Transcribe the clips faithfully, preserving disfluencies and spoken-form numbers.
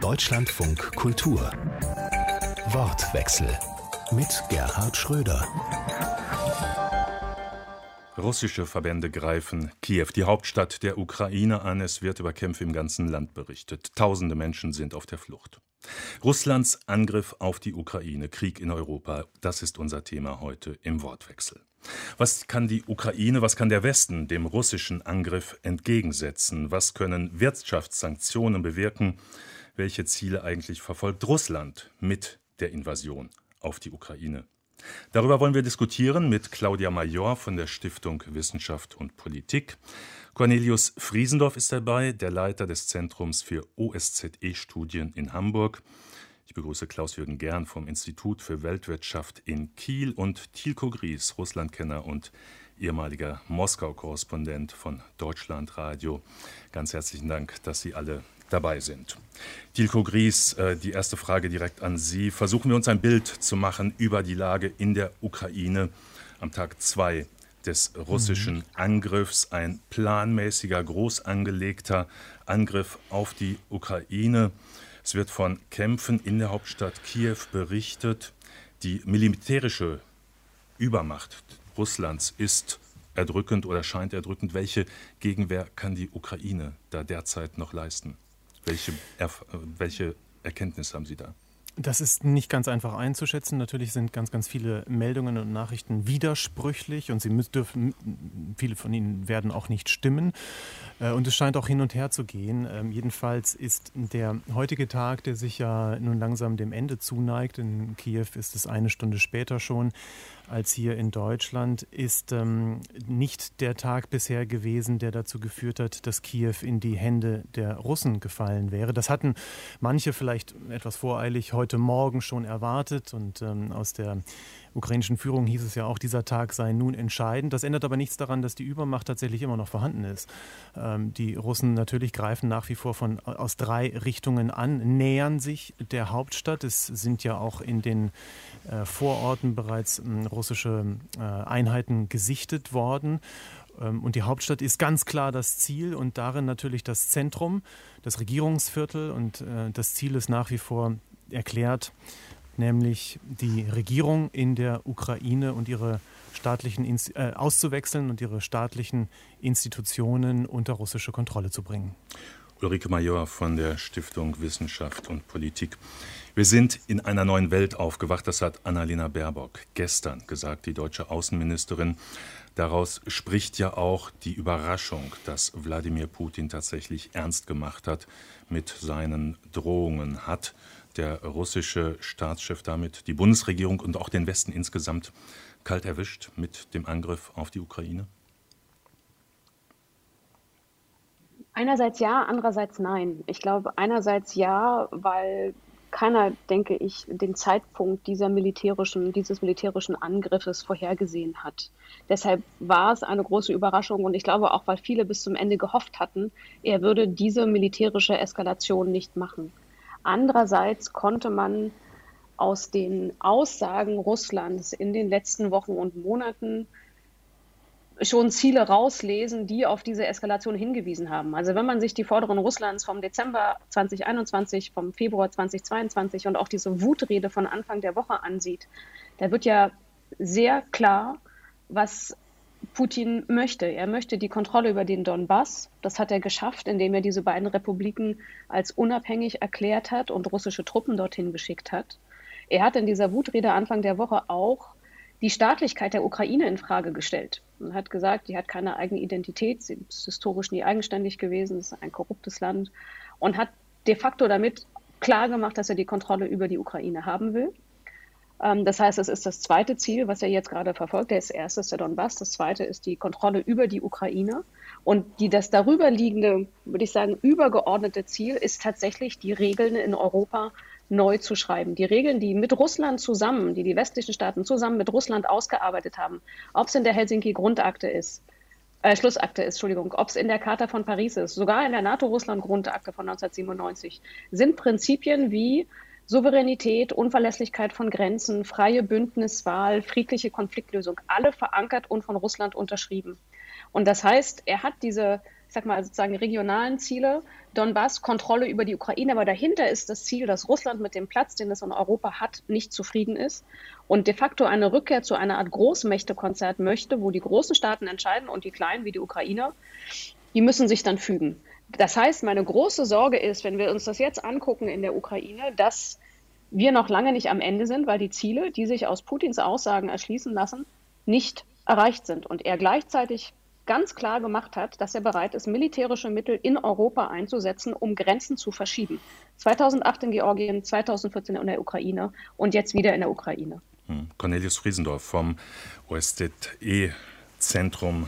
Deutschlandfunk Kultur. Wortwechsel mit Gerhard Schröder. Russische Verbände greifen Kiew, die Hauptstadt der Ukraine, an. Es wird über Kämpfe im ganzen Land berichtet. Tausende Menschen sind auf der Flucht. Russlands Angriff auf die Ukraine, Krieg in Europa, das ist unser Thema heute im Wortwechsel. Was kann die Ukraine, was kann der Westen dem russischen Angriff entgegensetzen? Was können Wirtschaftssanktionen bewirken? Welche Ziele eigentlich verfolgt Russland mit der Invasion auf die Ukraine? Darüber wollen wir diskutieren mit Claudia Major von der Stiftung Wissenschaft und Politik. Cornelius Friesendorf ist dabei, der Leiter des Zentrums für O S Z E-Studien in Hamburg. Ich begrüße Klaus-Jürgen Gern vom Institut für Weltwirtschaft in Kiel und Tilko Gries, Russlandkenner und ehemaliger Moskau-Korrespondent von Deutschlandradio. Ganz herzlichen Dank, dass Sie alle dabei sind. Tilko Gries, die erste Frage direkt an Sie. Versuchen wir uns ein Bild zu machen über die Lage in der Ukraine am Tag zwei des russischen Angriffs. Ein planmäßiger, groß angelegter Angriff auf die Ukraine. Es wird von Kämpfen in der Hauptstadt Kiew berichtet. Die militärische Übermacht Russlands ist erdrückend oder scheint erdrückend. Welche Gegenwehr kann die Ukraine da derzeit noch leisten? Welche, Erf- welche Erkenntnis haben Sie da? Das ist nicht ganz einfach einzuschätzen. Natürlich sind ganz, ganz viele Meldungen und Nachrichten widersprüchlich und sie müssen, dürfen, viele von ihnen werden auch nicht stimmen. Und es scheint auch hin und her zu gehen. Jedenfalls ist der heutige Tag, der sich ja nun langsam dem Ende zuneigt, in Kiew ist es eine Stunde später schon als hier in Deutschland, ist ähm, nicht der Tag bisher gewesen, der dazu geführt hat, dass Kiew in die Hände der Russen gefallen wäre. Das hatten manche vielleicht etwas voreilig heute Morgen schon erwartet und ähm, aus der ukrainischen Führung hieß es ja auch, dieser Tag sei nun entscheidend. Das ändert aber nichts daran, dass die Übermacht tatsächlich immer noch vorhanden ist. Ähm, die Russen natürlich greifen nach wie vor von, aus drei Richtungen an, nähern sich der Hauptstadt. Es sind ja auch in den äh, Vororten bereits äh, russische äh, Einheiten gesichtet worden. Ähm, und die Hauptstadt ist ganz klar das Ziel und darin natürlich das Zentrum, das Regierungsviertel. Und äh, das Ziel ist nach wie vor erklärt, nämlich die Regierung in der Ukraine und ihre staatlichen Inst- äh, auszuwechseln und ihre staatlichen Institutionen unter russische Kontrolle zu bringen. Ulrike Major von der Stiftung Wissenschaft und Politik. Wir sind in einer neuen Welt aufgewacht, das hat Annalena Baerbock gestern gesagt, die deutsche Außenministerin. Daraus spricht ja auch die Überraschung, dass Wladimir Putin tatsächlich ernst gemacht hat mit seinen Drohungen. Hat der russische Staatschef damit die Bundesregierung und auch den Westen insgesamt kalt erwischt mit dem Angriff auf die Ukraine? Einerseits ja, andererseits nein. Ich glaube, einerseits ja, weil keiner, denke ich, den Zeitpunkt dieser militärischen, dieses militärischen Angriffes vorhergesehen hat. Deshalb war es eine große Überraschung und ich glaube auch, weil viele bis zum Ende gehofft hatten, er würde diese militärische Eskalation nicht machen. Andererseits konnte man aus den Aussagen Russlands in den letzten Wochen und Monaten schon Ziele rauslesen, die auf diese Eskalation hingewiesen haben. Also wenn man sich die Forderungen Russlands vom Dezember zwanzig einundzwanzig, vom Februar zwanzig zweiundzwanzig und auch diese Wutrede von Anfang der Woche ansieht, da wird ja sehr klar, was Putin möchte. Er möchte die Kontrolle über den Donbass. Das hat er geschafft, indem er diese beiden Republiken als unabhängig erklärt hat und russische Truppen dorthin geschickt hat. Er hat in dieser Wutrede Anfang der Woche auch die Staatlichkeit der Ukraine in Frage gestellt. Er hat gesagt, die hat keine eigene Identität, sie ist historisch nie eigenständig gewesen, es ist ein korruptes Land und hat de facto damit klargemacht, dass er die Kontrolle über die Ukraine haben will. Das heißt, es ist das zweite Ziel, was er jetzt gerade verfolgt. Das erste ist der Donbass, das zweite ist die Kontrolle über die Ukraine. Und die, das darüber liegende, würde ich sagen, übergeordnete Ziel ist tatsächlich, die Regeln in Europa neu zu schreiben. Die Regeln, die mit Russland zusammen, die die westlichen Staaten zusammen mit Russland ausgearbeitet haben, ob es in der Helsinki-Grundakte ist, äh, Schlussakte ist, Entschuldigung, ob es in der Charta von Paris ist, sogar in der NATO-Russland-Grundakte von neunzehnhundertsiebenundneunzig, sind Prinzipien wie Souveränität, Unverlässlichkeit von Grenzen, freie Bündniswahl, friedliche Konfliktlösung, alle verankert und von Russland unterschrieben. Und das heißt, er hat diese ich sag mal sozusagen regionalen Ziele, Donbass, Kontrolle über die Ukraine, aber dahinter ist das Ziel, dass Russland mit dem Platz, den es in Europa hat, nicht zufrieden ist und de facto eine Rückkehr zu einer Art Großmächtekonzert möchte, wo die großen Staaten entscheiden und die kleinen wie die Ukraine, die müssen sich dann fügen. Das heißt, meine große Sorge ist, wenn wir uns das jetzt angucken in der Ukraine, dass wir noch lange nicht am Ende sind, weil die Ziele, die sich aus Putins Aussagen erschließen lassen, nicht erreicht sind und er gleichzeitig ganz klar gemacht hat, dass er bereit ist, militärische Mittel in Europa einzusetzen, um Grenzen zu verschieben. zweitausendacht in Georgien, zweitausendvierzehn in der Ukraine und jetzt wieder in der Ukraine. Hm. Cornelius Friesendorf vom O S Z E-Zentrum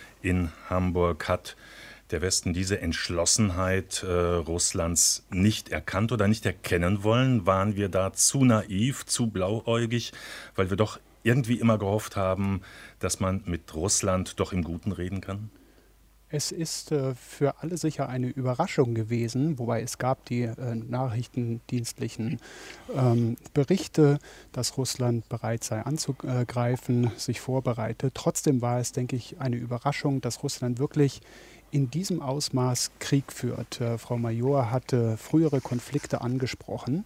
in Hamburg. Hat der Westen diese Entschlossenheit äh, Russlands nicht erkannt oder nicht erkennen wollen? Waren wir da zu naiv, zu blauäugig, weil wir doch irgendwie immer gehofft haben, dass man mit Russland doch im Guten reden kann? Es ist äh, für alle sicher eine Überraschung gewesen, wobei es gab die äh, nachrichtendienstlichen ähm, Berichte, dass Russland bereit sei anzugreifen, sich vorbereitet. Trotzdem war es, denke ich, eine Überraschung, dass Russland wirklich in diesem Ausmaß Krieg führt. Äh, Frau Major hatte frühere Konflikte angesprochen.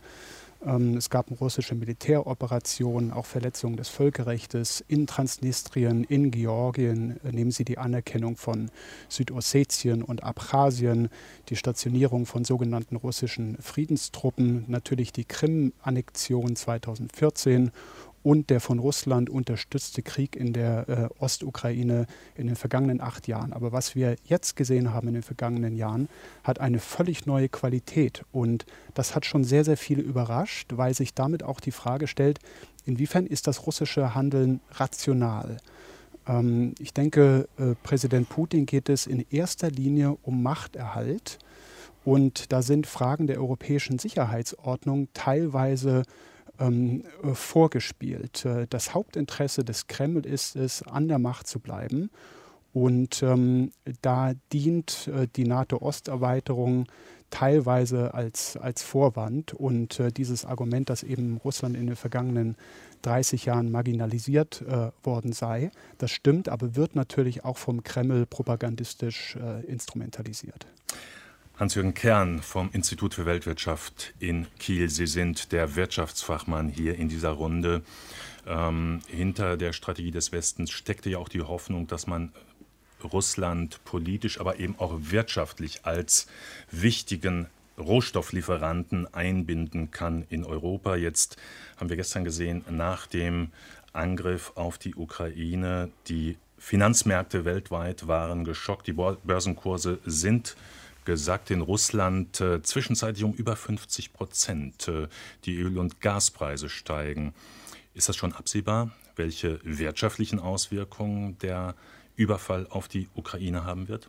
Es gab russische Militäroperationen, auch Verletzungen des Völkerrechts in Transnistrien, in Georgien. Nehmen Sie die Anerkennung von Südossetien und Abchasien, die Stationierung von sogenannten russischen Friedenstruppen, natürlich die Krim-Annexion zweitausendvierzehn und der von Russland unterstützte Krieg in der äh, Ostukraine in den vergangenen acht Jahren. Aber was wir jetzt gesehen haben in den vergangenen Jahren, hat eine völlig neue Qualität. Und das hat schon sehr, sehr viele überrascht, weil sich damit auch die Frage stellt, inwiefern ist das russische Handeln rational? Ähm, ich denke, äh, Präsident Putin geht es in erster Linie um Machterhalt. Und da sind Fragen der europäischen Sicherheitsordnung teilweise Ähm, vorgespielt. Das Hauptinteresse des Kreml ist es, an der Macht zu bleiben. Und ähm, da dient äh, die NATO-Osterweiterung teilweise als, als Vorwand. Und äh, dieses Argument, dass eben Russland in den vergangenen dreißig Jahren marginalisiert äh, worden sei, das stimmt, aber wird natürlich auch vom Kreml propagandistisch äh, instrumentalisiert. Hans-Jürgen Kern vom Institut für Weltwirtschaft in Kiel. Sie sind der Wirtschaftsfachmann hier in dieser Runde. Ähm, hinter der Strategie des Westens steckte ja auch die Hoffnung, dass man Russland politisch, aber eben auch wirtschaftlich als wichtigen Rohstofflieferanten einbinden kann in Europa. Jetzt haben wir gestern gesehen, nach dem Angriff auf die Ukraine, die Finanzmärkte weltweit waren geschockt. Die Börsenkurse sind gesagt in Russland äh, zwischenzeitlich um über fünfzig Prozent. Äh, die Öl- und Gaspreise steigen. Ist das schon absehbar, welche wirtschaftlichen Auswirkungen der Überfall auf die Ukraine haben wird?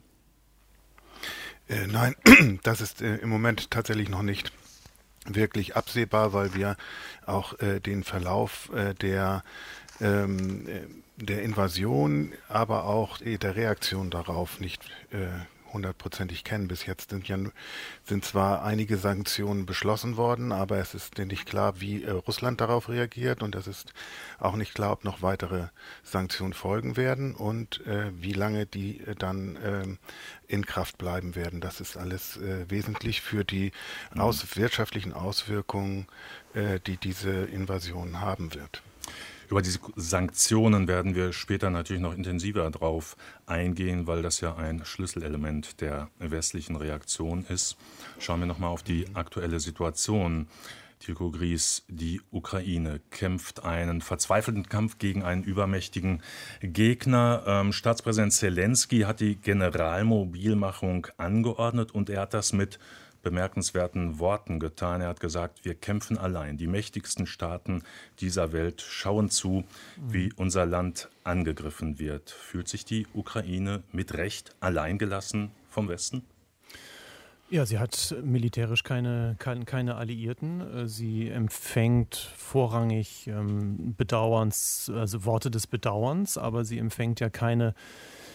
Äh, nein, das ist äh, im Moment tatsächlich noch nicht wirklich absehbar, weil wir auch äh, den Verlauf äh, der, ähm, der Invasion, aber auch äh, der Reaktion darauf nicht äh, hundertprozentig kennen. Bis jetzt sind ja sind zwar einige Sanktionen beschlossen worden, aber es ist nicht klar, wie äh, Russland darauf reagiert und es ist auch nicht klar, ob noch weitere Sanktionen folgen werden und äh, wie lange die äh, dann äh, in Kraft bleiben werden. Das ist alles äh, wesentlich für die aus, wirtschaftlichen Auswirkungen, äh, die diese Invasion haben wird. Über diese Sanktionen werden wir später natürlich noch intensiver drauf eingehen, weil das ja ein Schlüsselelement der westlichen Reaktion ist. Schauen wir nochmal auf die aktuelle Situation. Tilko Gries, die Ukraine kämpft einen verzweifelten Kampf gegen einen übermächtigen Gegner. Ähm, Staatspräsident Zelensky hat die Generalmobilmachung angeordnet und er hat das mit bemerkenswerten Worten getan. Er hat gesagt, wir kämpfen allein. Die mächtigsten Staaten dieser Welt schauen zu, wie unser Land angegriffen wird. Fühlt sich die Ukraine mit Recht alleingelassen vom Westen? Ja, sie hat militärisch keine, keine, keine Alliierten. Sie empfängt vorrangig ähm, Bedauerns, also Worte des Bedauerns, aber sie empfängt ja keine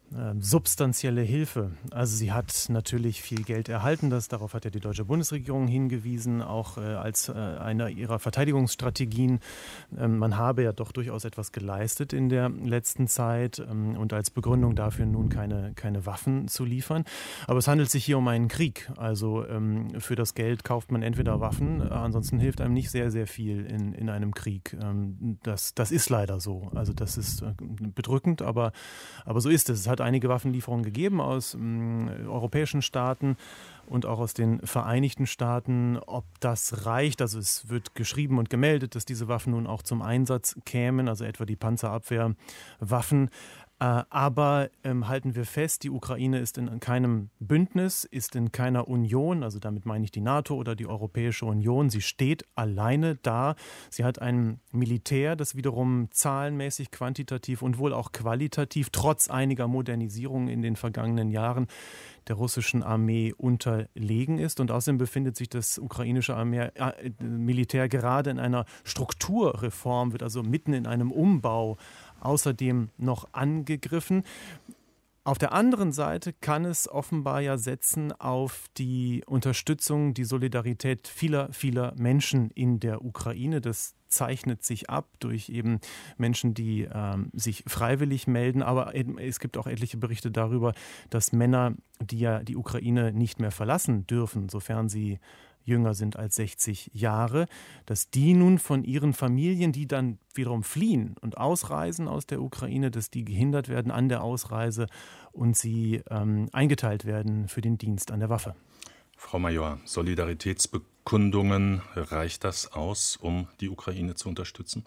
substanzielle Hilfe. Also sie hat natürlich viel Geld erhalten, das, darauf hat ja die deutsche Bundesregierung hingewiesen, auch äh, als äh, einer ihrer Verteidigungsstrategien. Ähm, man habe ja doch durchaus etwas geleistet in der letzten Zeit ähm, und als Begründung dafür nun keine, keine Waffen zu liefern. Aber es handelt sich hier um einen Krieg. Also ähm, für das Geld kauft man entweder Waffen, äh, ansonsten hilft einem nicht sehr, sehr viel in, in einem Krieg. Ähm, das, das ist leider so. Also das ist äh, bedrückend, aber, aber so ist es. Es hat einige Waffenlieferungen gegeben aus ähm, europäischen Staaten und auch aus den Vereinigten Staaten. Ob das reicht, also es wird geschrieben und gemeldet, dass diese Waffen nun auch zum Einsatz kämen, also etwa die Panzerabwehrwaffen. Äh, aber ähm, halten wir fest, die Ukraine ist in keinem Bündnis, ist in keiner Union, also damit meine ich die NATO oder die Europäische Union. Sie steht alleine da. Sie hat ein Militär, das wiederum zahlenmäßig, quantitativ und wohl auch qualitativ, trotz einiger Modernisierungen in den vergangenen Jahren, der russischen Armee unterlegen ist. Und außerdem befindet sich das ukrainische Armee, äh, Militär gerade in einer Strukturreform, wird also mitten in einem Umbau außerdem noch angegriffen. Auf der anderen Seite kann es offenbar ja setzen auf die Unterstützung, die Solidarität vieler, vieler Menschen in der Ukraine. Das zeichnet sich ab durch eben Menschen, die ähm, sich freiwillig melden. Aber es gibt auch etliche Berichte darüber, dass Männer, die ja die Ukraine nicht mehr verlassen dürfen, sofern sie jünger sind als sechzig Jahre, dass die nun von ihren Familien, die dann wiederum fliehen und ausreisen aus der Ukraine, dass die gehindert werden an der Ausreise und sie ähm, eingeteilt werden für den Dienst an der Waffe. Frau Major, Solidaritätsbekundungen, reicht das aus, um die Ukraine zu unterstützen?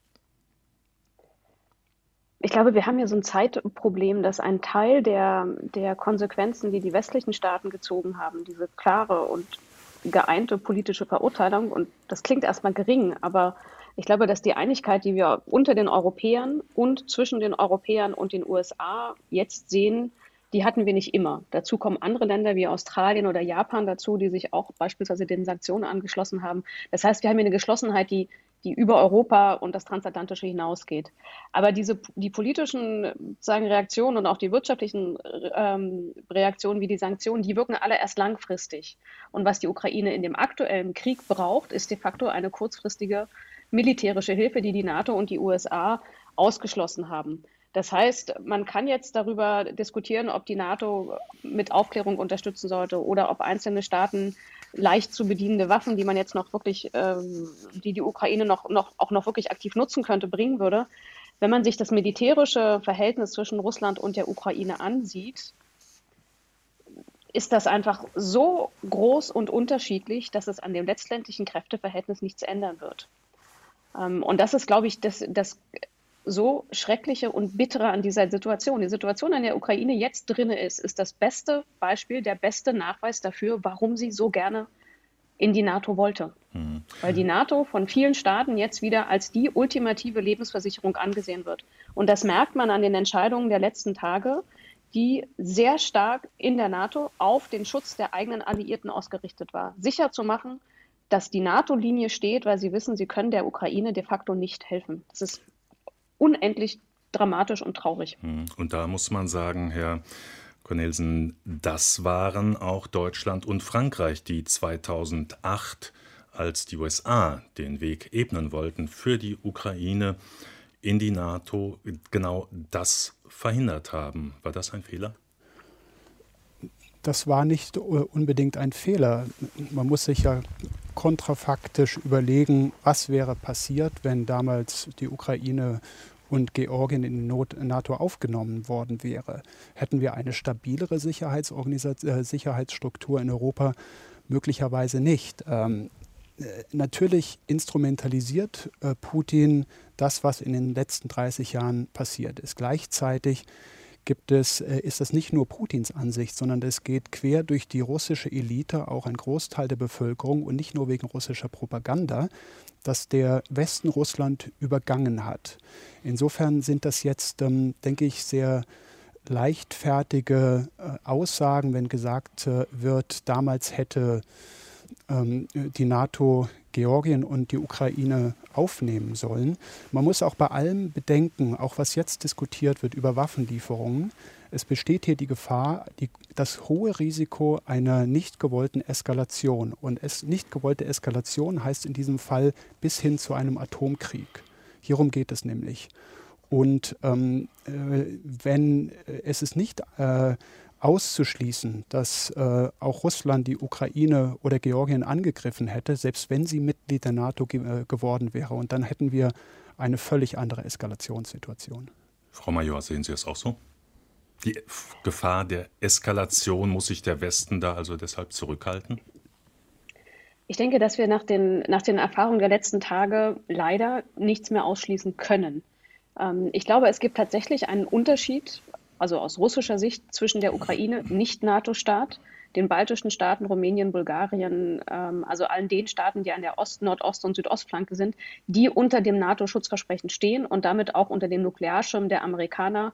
Ich glaube, wir haben hier so ein Zeitproblem, dass ein Teil der, der Konsequenzen, die die westlichen Staaten gezogen haben, diese klare und geeinte politische Verurteilung, und das klingt erstmal gering, aber ich glaube, dass die Einigkeit, die wir unter den Europäern und zwischen den Europäern und den U S A jetzt sehen, die hatten wir nicht immer. Dazu kommen andere Länder wie Australien oder Japan dazu, die sich auch beispielsweise den Sanktionen angeschlossen haben. Das heißt, wir haben hier eine Geschlossenheit, die die über Europa und das Transatlantische hinausgeht. Aber diese, die politischen sagen, Reaktionen und auch die wirtschaftlichen ähm, Reaktionen wie die Sanktionen, die wirken alle erst langfristig. Und was die Ukraine in dem aktuellen Krieg braucht, ist de facto eine kurzfristige militärische Hilfe, die die NATO und die U S A ausgeschlossen haben. Das heißt, man kann jetzt darüber diskutieren, ob die NATO mit Aufklärung unterstützen sollte oder ob einzelne Staaten leicht zu bedienende Waffen, die man jetzt noch wirklich, ähm, die die Ukraine noch, noch, auch noch wirklich aktiv nutzen könnte, bringen würde. Wenn man sich das militärische Verhältnis zwischen Russland und der Ukraine ansieht, ist das einfach so groß und unterschiedlich, dass es an dem letztendlichen Kräfteverhältnis nichts ändern wird. Ähm, und das ist, glaube ich, das, das so Schreckliche und Bittere an dieser Situation. Die Situation, in der Ukraine jetzt drin ist, ist das beste Beispiel, der beste Nachweis dafür, warum sie so gerne in die NATO wollte. Mhm. Weil die NATO von vielen Staaten jetzt wieder als die ultimative Lebensversicherung angesehen wird. Und das merkt man an den Entscheidungen der letzten Tage, die sehr stark in der NATO auf den Schutz der eigenen Alliierten ausgerichtet war. Sicher zu machen, dass die NATO-Linie steht, weil sie wissen, sie können der Ukraine de facto nicht helfen. Das ist unendlich dramatisch und traurig. Und da muss man sagen, Herr Cornelissen, das waren auch Deutschland und Frankreich, die zweitausendacht, als die U S A den Weg ebnen wollten für die Ukraine in die NATO, genau das verhindert haben. War das ein Fehler? Das war nicht unbedingt ein Fehler. Man muss sich ja kontrafaktisch überlegen, was wäre passiert, wenn damals die Ukraine und Georgien in die NATO aufgenommen worden wäre. Hätten wir eine stabilere Sicherheitsorganisation, äh, Sicherheitsstruktur in Europa? Möglicherweise nicht. Ähm, äh, natürlich instrumentalisiert äh, Putin das, was in den letzten dreißig Jahren passiert ist. Gleichzeitig gibt es, äh, ist das nicht nur Putins Ansicht, sondern es geht quer durch die russische Elite, auch ein Großteil der Bevölkerung und nicht nur wegen russischer Propaganda, dass der Westen Russland übergangen hat. Insofern sind das jetzt, ähm, denke ich, sehr leichtfertige äh, Aussagen, wenn gesagt äh, wird, damals hätte ähm, die NATO Georgien und die Ukraine aufnehmen sollen. Man muss auch bei allem bedenken, auch was jetzt diskutiert wird über Waffenlieferungen, es besteht hier die Gefahr, die, das hohe Risiko einer nicht gewollten Eskalation. Und es, nicht gewollte Eskalation heißt in diesem Fall bis hin zu einem Atomkrieg. Hierum geht es nämlich. Und ähm, äh, wenn äh, es ist nicht äh, auszuschließen, dass äh, auch Russland die Ukraine oder Georgien angegriffen hätte, selbst wenn sie Mitglied der NATO ge- äh, geworden wäre. Und dann hätten wir eine völlig andere Eskalationssituation. Frau Major, sehen Sie es auch so? Die Gefahr der Eskalation, muss sich der Westen da also deshalb zurückhalten? Ich denke, dass wir nach den, nach den Erfahrungen der letzten Tage leider nichts mehr ausschließen können. Ähm, ich glaube, es gibt tatsächlich einen Unterschied, also aus russischer Sicht, zwischen der Ukraine, Nicht-NATO-Staat, den baltischen Staaten, Rumänien, Bulgarien, ähm, also allen den Staaten, die an der Ost-, Nordost- und Südostflanke sind, die unter dem NATO-Schutzversprechen stehen und damit auch unter dem Nuklearschirm der Amerikaner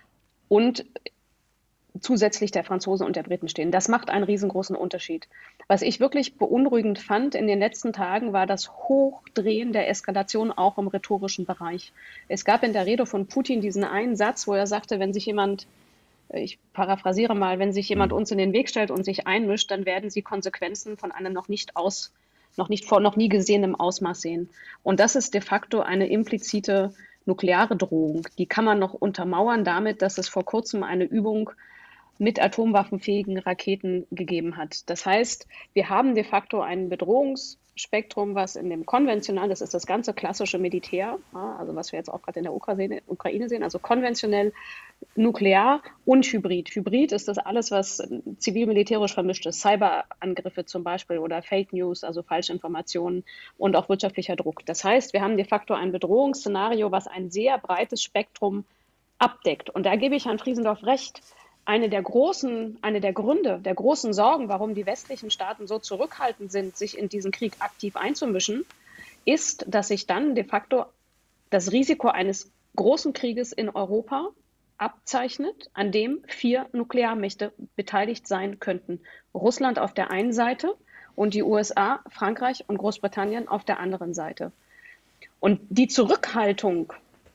und zusätzlich der Franzosen und der Briten stehen. Das macht einen riesengroßen Unterschied. Was ich wirklich beunruhigend fand in den letzten Tagen, war das Hochdrehen der Eskalation auch im rhetorischen Bereich. Es gab in der Rede von Putin diesen einen Satz, wo er sagte, wenn sich jemand, ich paraphrasiere mal, wenn sich jemand uns in den Weg stellt und sich einmischt, dann werden sie Konsequenzen von einem noch nicht aus, noch nicht vor, noch nie gesehenem Ausmaß sehen. Und das ist de facto eine implizite nukleare Drohung. Die kann man noch untermauern damit, dass es vor kurzem eine Übung mit atomwaffenfähigen Raketen gegeben hat. Das heißt, wir haben de facto ein Bedrohungsspektrum, was in dem konventionellen, das ist das ganze klassische Militär, also was wir jetzt auch gerade in der Ukraine, Ukraine sehen, also konventionell, nuklear und Hybrid. Hybrid ist das alles, was zivil-militärisch vermischt ist. Cyberangriffe zum Beispiel oder Fake News, also Falschinformationen und auch wirtschaftlicher Druck. Das heißt, wir haben de facto ein Bedrohungsszenario, was ein sehr breites Spektrum abdeckt. Und da gebe ich Herrn Friesendorf recht. Eine der großen, eine der Gründe, der großen Sorgen, warum die westlichen Staaten so zurückhaltend sind, sich in diesen Krieg aktiv einzumischen, ist, dass sich dann de facto das Risiko eines großen Krieges in Europa abzeichnet, an dem vier Nuklearmächte beteiligt sein könnten. Russland auf der einen Seite und die U S A, Frankreich und Großbritannien auf der anderen Seite. Und die Zurückhaltung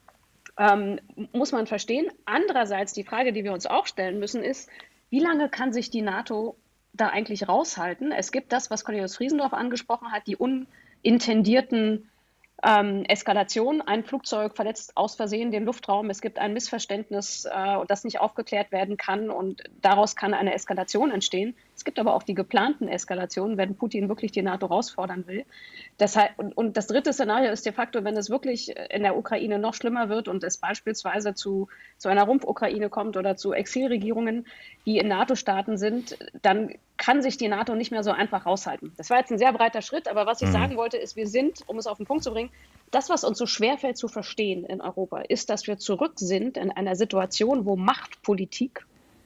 Ähm, muss man verstehen. Andererseits die Frage, die wir uns auch stellen müssen, ist, wie lange kann sich die NATO da eigentlich raushalten? Es gibt das, was Cornelius Friesendorf angesprochen hat, die unintendierten ähm, Eskalationen. Ein Flugzeug verletzt aus Versehen den Luftraum. Es gibt ein Missverständnis, äh, das nicht aufgeklärt werden kann und daraus kann eine Eskalation entstehen. Es gibt aber auch die geplanten Eskalationen, wenn Putin wirklich die NATO herausfordern will. Das heißt, und, und das dritte Szenario ist de facto, wenn es wirklich in der Ukraine noch schlimmer wird und es beispielsweise zu, zu einer Rumpf-Ukraine kommt oder zu Exilregierungen, die in NATO-Staaten sind, dann kann sich die NATO nicht mehr so einfach raushalten. Das war jetzt ein sehr breiter Schritt, aber was ich mhm. sagen wollte, ist, wir sind, um es auf den Punkt zu bringen, das, was uns so schwerfällt zu verstehen in Europa, ist, dass wir zurück sind in einer Situation, wo Machtpolitik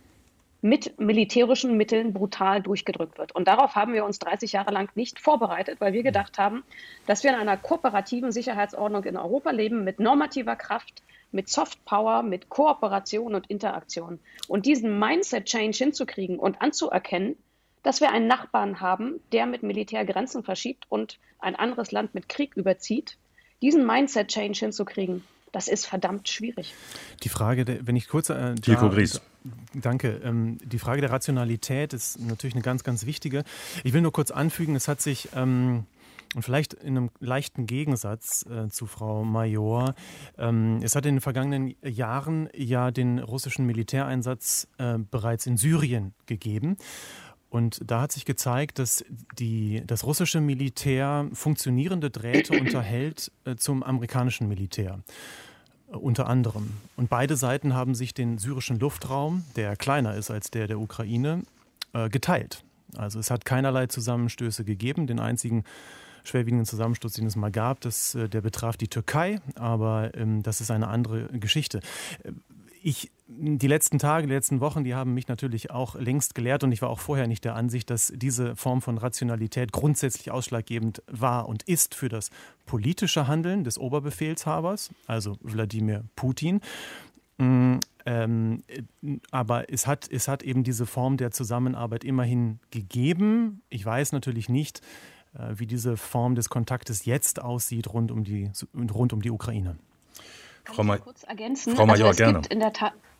mit militärischen Mitteln brutal durchgedrückt wird. Und darauf haben wir uns dreißig Jahre lang nicht vorbereitet, weil wir gedacht haben, dass wir in einer kooperativen Sicherheitsordnung in Europa leben, mit normativer Kraft, mit Soft Power, mit Kooperation und Interaktion. Und diesen Mindset-Change hinzukriegen und anzuerkennen, dass wir einen Nachbarn haben, der mit Militär Grenzen verschiebt und ein anderes Land mit Krieg überzieht, diesen Mindset-Change hinzukriegen, das ist verdammt schwierig. Die Frage, der, wenn ich kurz... Äh, Tiko Gries. Danke. Ähm, die Frage der Rationalität ist natürlich eine ganz, ganz wichtige. Ich will nur kurz anfügen, es hat sich... Ähm, Und vielleicht in einem leichten Gegensatz äh, zu Frau Major. Ähm, es hat in den vergangenen Jahren ja den russischen Militäreinsatz äh, bereits in Syrien gegeben. Und da hat sich gezeigt, dass die, das russische Militär funktionierende Drähte unterhält äh, zum amerikanischen Militär. Äh, unter anderem. Und beide Seiten haben sich den syrischen Luftraum, der kleiner ist als der der Ukraine, äh, geteilt. Also es hat keinerlei Zusammenstöße gegeben. Den einzigen schwerwiegenden Zusammenstoß, den es mal gab, das, der betraf die Türkei, aber ähm, das ist eine andere Geschichte. Ich, die letzten Tage, die letzten Wochen, die haben mich natürlich auch längst gelehrt und ich war auch vorher nicht der Ansicht, dass diese Form von Rationalität grundsätzlich ausschlaggebend war und ist für das politische Handeln des Oberbefehlshabers, also Wladimir Putin. Ähm, ähm, aber es hat, es hat eben diese Form der Zusammenarbeit immerhin gegeben. Ich weiß natürlich nicht, wie diese Form des Kontaktes jetzt aussieht rund um die, rund um die Ukraine. Frau, Ma- kurz ergänzen? Frau Major, also es gerne. Gibt in der Ta-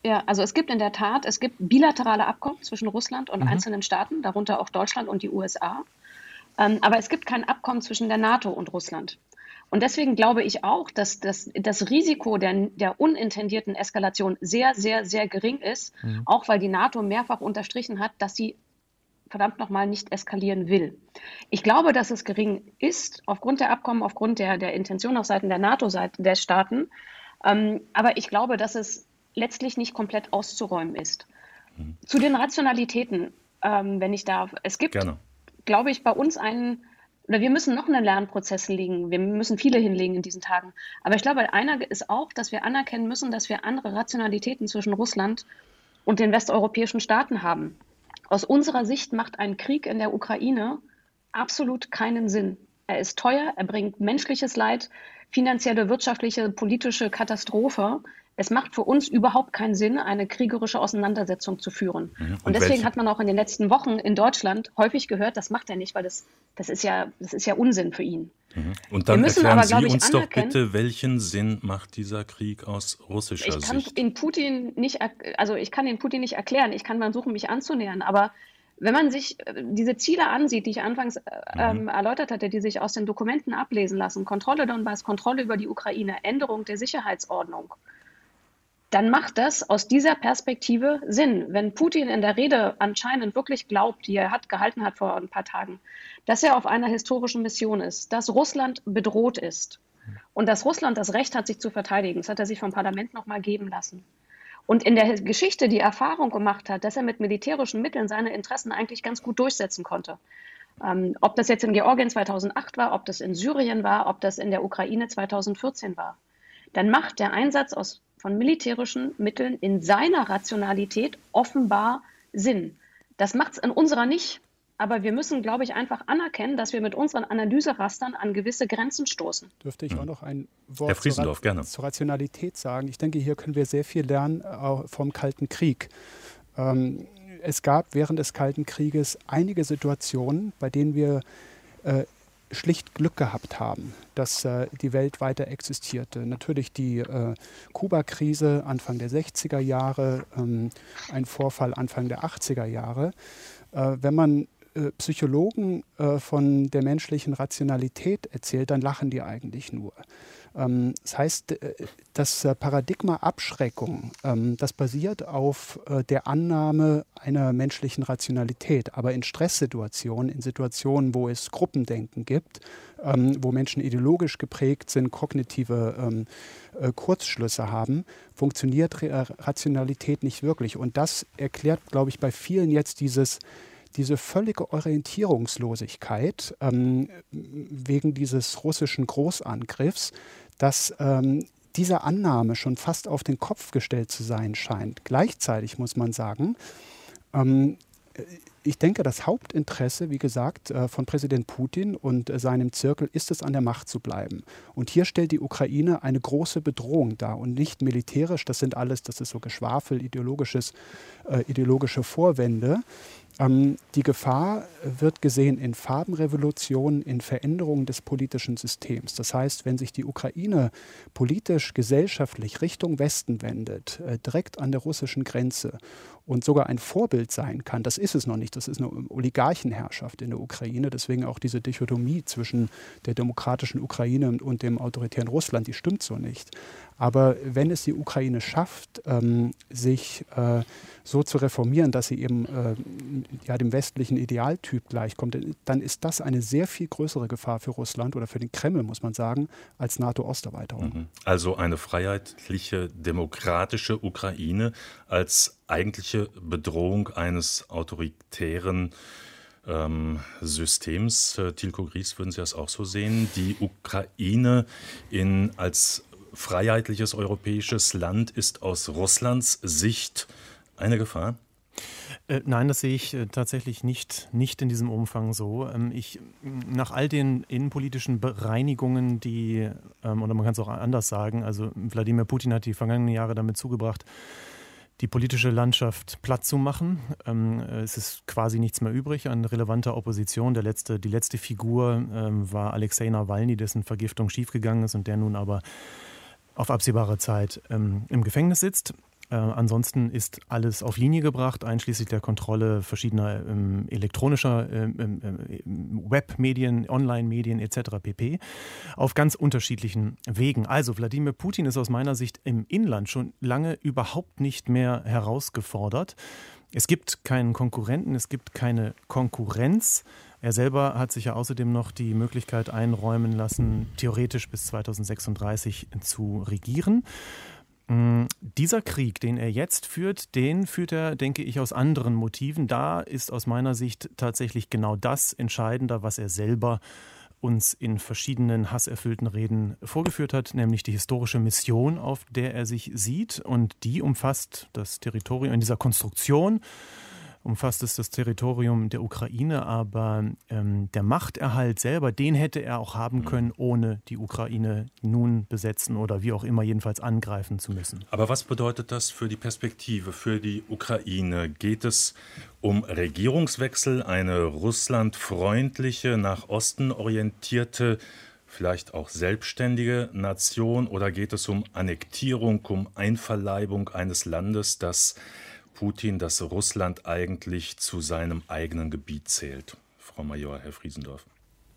Ja, also es gibt in der Tat, es gibt bilaterale Abkommen zwischen Russland und mhm. einzelnen Staaten, darunter auch Deutschland und die U S A. Ähm, aber es gibt kein Abkommen zwischen der NATO und Russland. Und deswegen glaube ich auch, dass das, das Risiko der, der unintendierten Eskalation sehr, sehr, sehr gering ist, mhm. auch weil die NATO mehrfach unterstrichen hat, dass sie verdammt nochmal nicht eskalieren will. Ich glaube, dass es gering ist, aufgrund der Abkommen, aufgrund der, der Intention auf Seiten der NATO-Seite der Staaten. Ähm, aber ich glaube, dass es letztlich nicht komplett auszuräumen ist. Mhm. Zu den Rationalitäten, ähm, wenn ich darf. Es gibt, Gerne. glaube ich, bei uns einen, oder wir müssen noch einen Lernprozess hinlegen. Wir müssen viele hinlegen in diesen Tagen. Aber ich glaube, einer ist auch, dass wir anerkennen müssen, dass wir andere Rationalitäten zwischen Russland und den westeuropäischen Staaten haben. Aus unserer Sicht macht ein Krieg in der Ukraine absolut keinen Sinn. Er ist teuer, er bringt menschliches Leid, finanzielle, wirtschaftliche, politische Katastrophe. Es macht für uns überhaupt keinen Sinn, eine kriegerische Auseinandersetzung zu führen. Mhm. Und, Und deswegen welche? hat man auch in den letzten Wochen in Deutschland häufig gehört, das macht er nicht, weil das, das, ist, ja, das ist ja Unsinn für ihn. Mhm. Und dann erklären aber, Sie uns doch bitte, welchen Sinn macht dieser Krieg aus russischer ich kann Sicht? In Putin nicht, also ich kann den Putin nicht erklären, ich kann versuchen, mich anzunähern, aber wenn man sich diese Ziele ansieht, die ich anfangs ähm, mhm. erläutert hatte, die sich aus den Dokumenten ablesen lassen, Kontrolle Donbass, Kontrolle über die Ukraine, Änderung der Sicherheitsordnung, dann macht das aus dieser Perspektive Sinn. Wenn Putin in der Rede anscheinend wirklich glaubt, die er hat, gehalten hat vor ein paar Tagen, dass er auf einer historischen Mission ist, dass Russland bedroht ist und dass Russland das Recht hat, sich zu verteidigen, das hat er sich vom Parlament nochmal geben lassen. Und in der Geschichte die Erfahrung gemacht hat, dass er mit militärischen Mitteln seine Interessen eigentlich ganz gut durchsetzen konnte. Ähm, ob das jetzt in Georgien zweitausendacht war, ob das in Syrien war, ob das in der Ukraine zweitausendvierzehn war, dann macht der Einsatz aus von militärischen Mitteln in seiner Rationalität offenbar Sinn. Das macht es in unserer nicht, aber wir müssen, glaube ich, einfach anerkennen, dass wir mit unseren Analyserastern an gewisse Grenzen stoßen. Dürfte ich auch noch ein Wort Herr Friesendorf, zur, gerne. zur Rationalität sagen? Ich denke, hier können wir sehr viel lernen äh, vom Kalten Krieg. Ähm, es gab während des Kalten Krieges einige Situationen, bei denen wir äh, schlicht Glück gehabt haben, dass äh, die Welt weiter existierte. Natürlich die äh, Kuba-Krise Anfang der sechziger Jahre, ähm, ein Vorfall Anfang der achtziger Jahre. Äh, wenn man äh, Psychologen äh, von der menschlichen Rationalität erzählt, dann lachen die eigentlich nur. Ähm, das heißt, äh, das Paradigma Abschreckung, ähm, das basiert auf äh, der Annahme einer menschlichen Rationalität. Aber in Stresssituationen, in Situationen, wo es Gruppendenken gibt, ähm, wo Menschen ideologisch geprägt sind, kognitive ähm, äh, Kurzschlüsse haben, funktioniert Re- Rationalität nicht wirklich. Und das erklärt, glaube ich, bei vielen jetzt dieses diese völlige Orientierungslosigkeit ähm, wegen dieses russischen Großangriffs, dass ähm, diese Annahme schon fast auf den Kopf gestellt zu sein scheint. Gleichzeitig muss man sagen, ähm, ich denke, das Hauptinteresse, wie gesagt, von Präsident Putin und seinem Zirkel ist es, an der Macht zu bleiben. Und hier stellt die Ukraine eine große Bedrohung dar und nicht militärisch. Das sind alles, das ist so Geschwafel, ideologisches, äh, ideologische Vorwände. Ähm, die Gefahr wird gesehen in Farbenrevolutionen, in Veränderungen des politischen Systems. Das heißt, wenn sich die Ukraine politisch, gesellschaftlich Richtung Westen wendet, äh, direkt an der russischen Grenze und sogar ein Vorbild sein kann, das ist es noch nicht, das ist eine Oligarchenherrschaft in der Ukraine, deswegen auch diese Dichotomie zwischen der demokratischen Ukraine und, und dem autoritären Russland, die stimmt so nicht. Aber wenn es die Ukraine schafft, ähm, sich äh, so zu reformieren, dass sie eben äh, ja, dem westlichen Idealtyp gleichkommt, dann ist das eine sehr viel größere Gefahr für Russland oder für den Kreml, muss man sagen, als NATO-Osterweiterung. Also eine freiheitliche, demokratische Ukraine als eigentliche Bedrohung eines autoritären ähm, Systems. Äh, Tilko Gries, würden Sie das auch so sehen? Die Ukraine in, als freiheitliches europäisches Land ist aus Russlands Sicht eine Gefahr? Äh, nein, das sehe ich äh, tatsächlich nicht, nicht in diesem Umfang so. Ähm, ich, nach all den innenpolitischen Bereinigungen, die, ähm, oder man kann es auch anders sagen, also Wladimir Putin hat die vergangenen Jahre damit zugebracht, die politische Landschaft platt zu machen. Ähm, es ist quasi nichts mehr übrig an relevanter Opposition. Der letzte, die letzte Figur ähm, war Alexei Nawalny, dessen Vergiftung schiefgegangen ist und der nun aber auf absehbare Zeit ähm, im Gefängnis sitzt. Äh, ansonsten ist alles auf Linie gebracht, einschließlich der Kontrolle verschiedener ähm, elektronischer ähm, ähm, Webmedien, Online-Medien et cetera pp. Auf ganz unterschiedlichen Wegen. Also Wladimir Putin ist aus meiner Sicht im Inland schon lange überhaupt nicht mehr herausgefordert. Es gibt keinen Konkurrenten, es gibt keine Konkurrenz. Er selber hat sich ja außerdem noch die Möglichkeit einräumen lassen, theoretisch bis zweitausendsechsunddreißig zu regieren. Dieser Krieg, den er jetzt führt, den führt er, denke ich, aus anderen Motiven. Da ist aus meiner Sicht tatsächlich genau das entscheidender, was er selber uns in verschiedenen hasserfüllten Reden vorgeführt hat, nämlich die historische Mission, auf der er sich sieht. Und die umfasst das Territorium in dieser Konstruktion, umfasst es das Territorium der Ukraine, aber ähm, der Machterhalt selber, den hätte er auch haben können, ohne die Ukraine nun besetzen oder wie auch immer jedenfalls angreifen zu müssen. Aber was bedeutet das für die Perspektive, für die Ukraine? Geht es um Regierungswechsel, eine russlandfreundliche, nach Osten orientierte, vielleicht auch selbstständige Nation, oder geht es um Annektierung, um Einverleibung eines Landes, das Putin, dass Russland eigentlich zu seinem eigenen Gebiet zählt? Frau Major, Herr Friesendorf.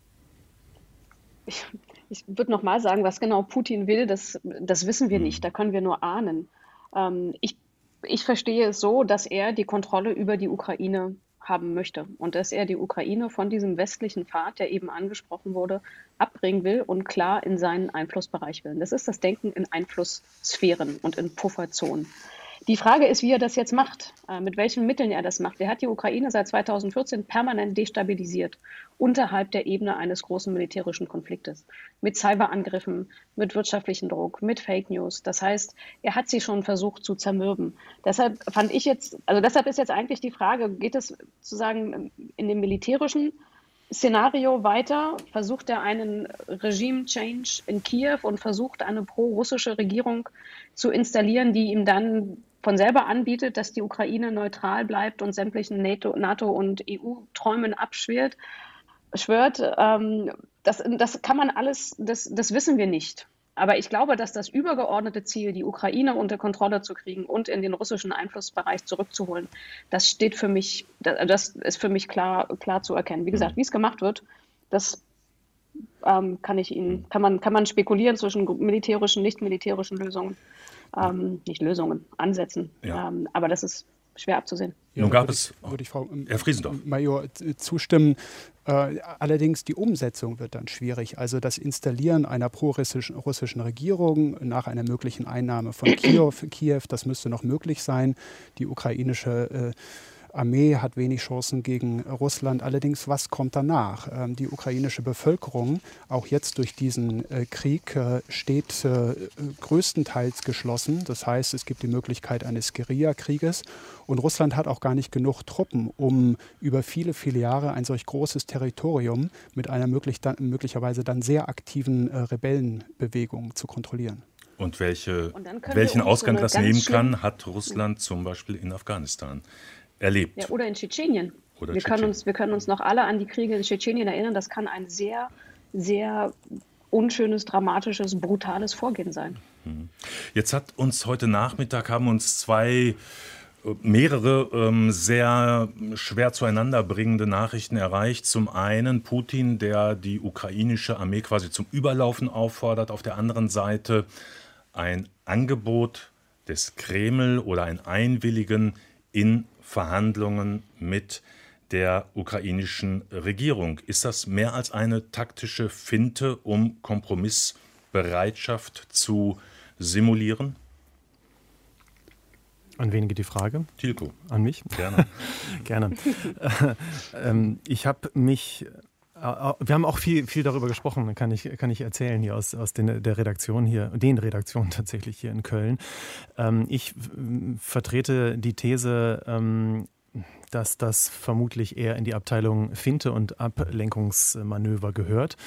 Ich, ich würde noch mal sagen, was genau Putin will, das, das wissen wir hm. nicht, da können wir nur ahnen. Ähm, ich, ich verstehe es so, dass er die Kontrolle über die Ukraine haben möchte und dass er die Ukraine von diesem westlichen Pfad, der eben angesprochen wurde, abbringen will und klar in seinen Einflussbereich will. Das ist das Denken in Einflusssphären und in Pufferzonen. Die Frage ist, wie er das jetzt macht, äh, mit welchen Mitteln er das macht. Er hat die Ukraine seit zweitausendvierzehn permanent destabilisiert, unterhalb der Ebene eines großen militärischen Konfliktes. Mit Cyberangriffen, mit wirtschaftlichem Druck, mit Fake News. Das heißt, er hat sie schon versucht zu zermürben. Deshalb fand ich jetzt, also deshalb ist jetzt eigentlich die Frage, geht es sozusagen in dem militärischen Szenario weiter? Versucht er einen Regime-Change in Kiew und versucht eine pro-russische Regierung zu installieren, die ihm dann von selber anbietet, dass die Ukraine neutral bleibt und sämtlichen NATO, NATO und E U-Träumen abschwört. Schwört, ähm, das, das kann man alles, das, das wissen wir nicht. Aber ich glaube, dass das übergeordnete Ziel, die Ukraine unter Kontrolle zu kriegen und in den russischen Einflussbereich zurückzuholen, das steht für mich, das ist für mich klar, klar zu erkennen. Wie gesagt, wie es gemacht wird, das ähm, kann ich Ihnen, kann man, kann man spekulieren zwischen militärischen, nicht militärischen Lösungen. Ähm, nicht Lösungen, Ansätzen. Ja. Ähm, aber das ist schwer abzusehen. Ja, Nun gab es, würde ich Frau Herr Friesendorf. Major zustimmen. Äh, allerdings die Umsetzung wird dann schwierig. Also das Installieren einer pro-russischen russischen Regierung nach einer möglichen Einnahme von Kiew, Kiew, das müsste noch möglich sein. Die ukrainische äh, Armee hat wenig Chancen gegen Russland. Allerdings, was kommt danach? Ähm, die ukrainische Bevölkerung, auch jetzt durch diesen äh, Krieg, äh, steht äh, größtenteils geschlossen. Das heißt, es gibt die Möglichkeit eines Guerillakrieges. Und Russland hat auch gar nicht genug Truppen, um über viele, viele Jahre ein solch großes Territorium mit einer möglich dann, möglicherweise dann sehr aktiven äh, Rebellenbewegung zu kontrollieren. Und welche, Und welchen Ausgang so das nehmen kann, hat Russland zum Beispiel in Afghanistan erlebt. Ja, oder in Tschetschenien. Oder wir, Tschetschenien. Können uns, wir können uns noch alle an die Kriege in Tschetschenien erinnern. Das kann ein sehr, sehr unschönes, dramatisches, brutales Vorgehen sein. Jetzt hat uns heute Nachmittag, haben uns zwei, mehrere ähm, sehr schwer zueinander bringende Nachrichten erreicht. Zum einen Putin, der die ukrainische Armee quasi zum Überlaufen auffordert. Auf der anderen Seite ein Angebot des Kreml oder ein Einwilligen in Verhandlungen mit der ukrainischen Regierung. Ist das mehr als eine taktische Finte, um Kompromissbereitschaft zu simulieren? An wen geht die Frage? Tilko. An mich? Gerne. Gerne. ähm, ich habe mich... Wir haben auch viel, viel darüber gesprochen, kann ich, kann ich erzählen hier aus, aus den, der Redaktion hier, den Redaktionen tatsächlich hier in Köln. Ähm, ich vertrete die These, ähm, dass das vermutlich eher in die Abteilung Finte und Ablenkungsmanöver gehört.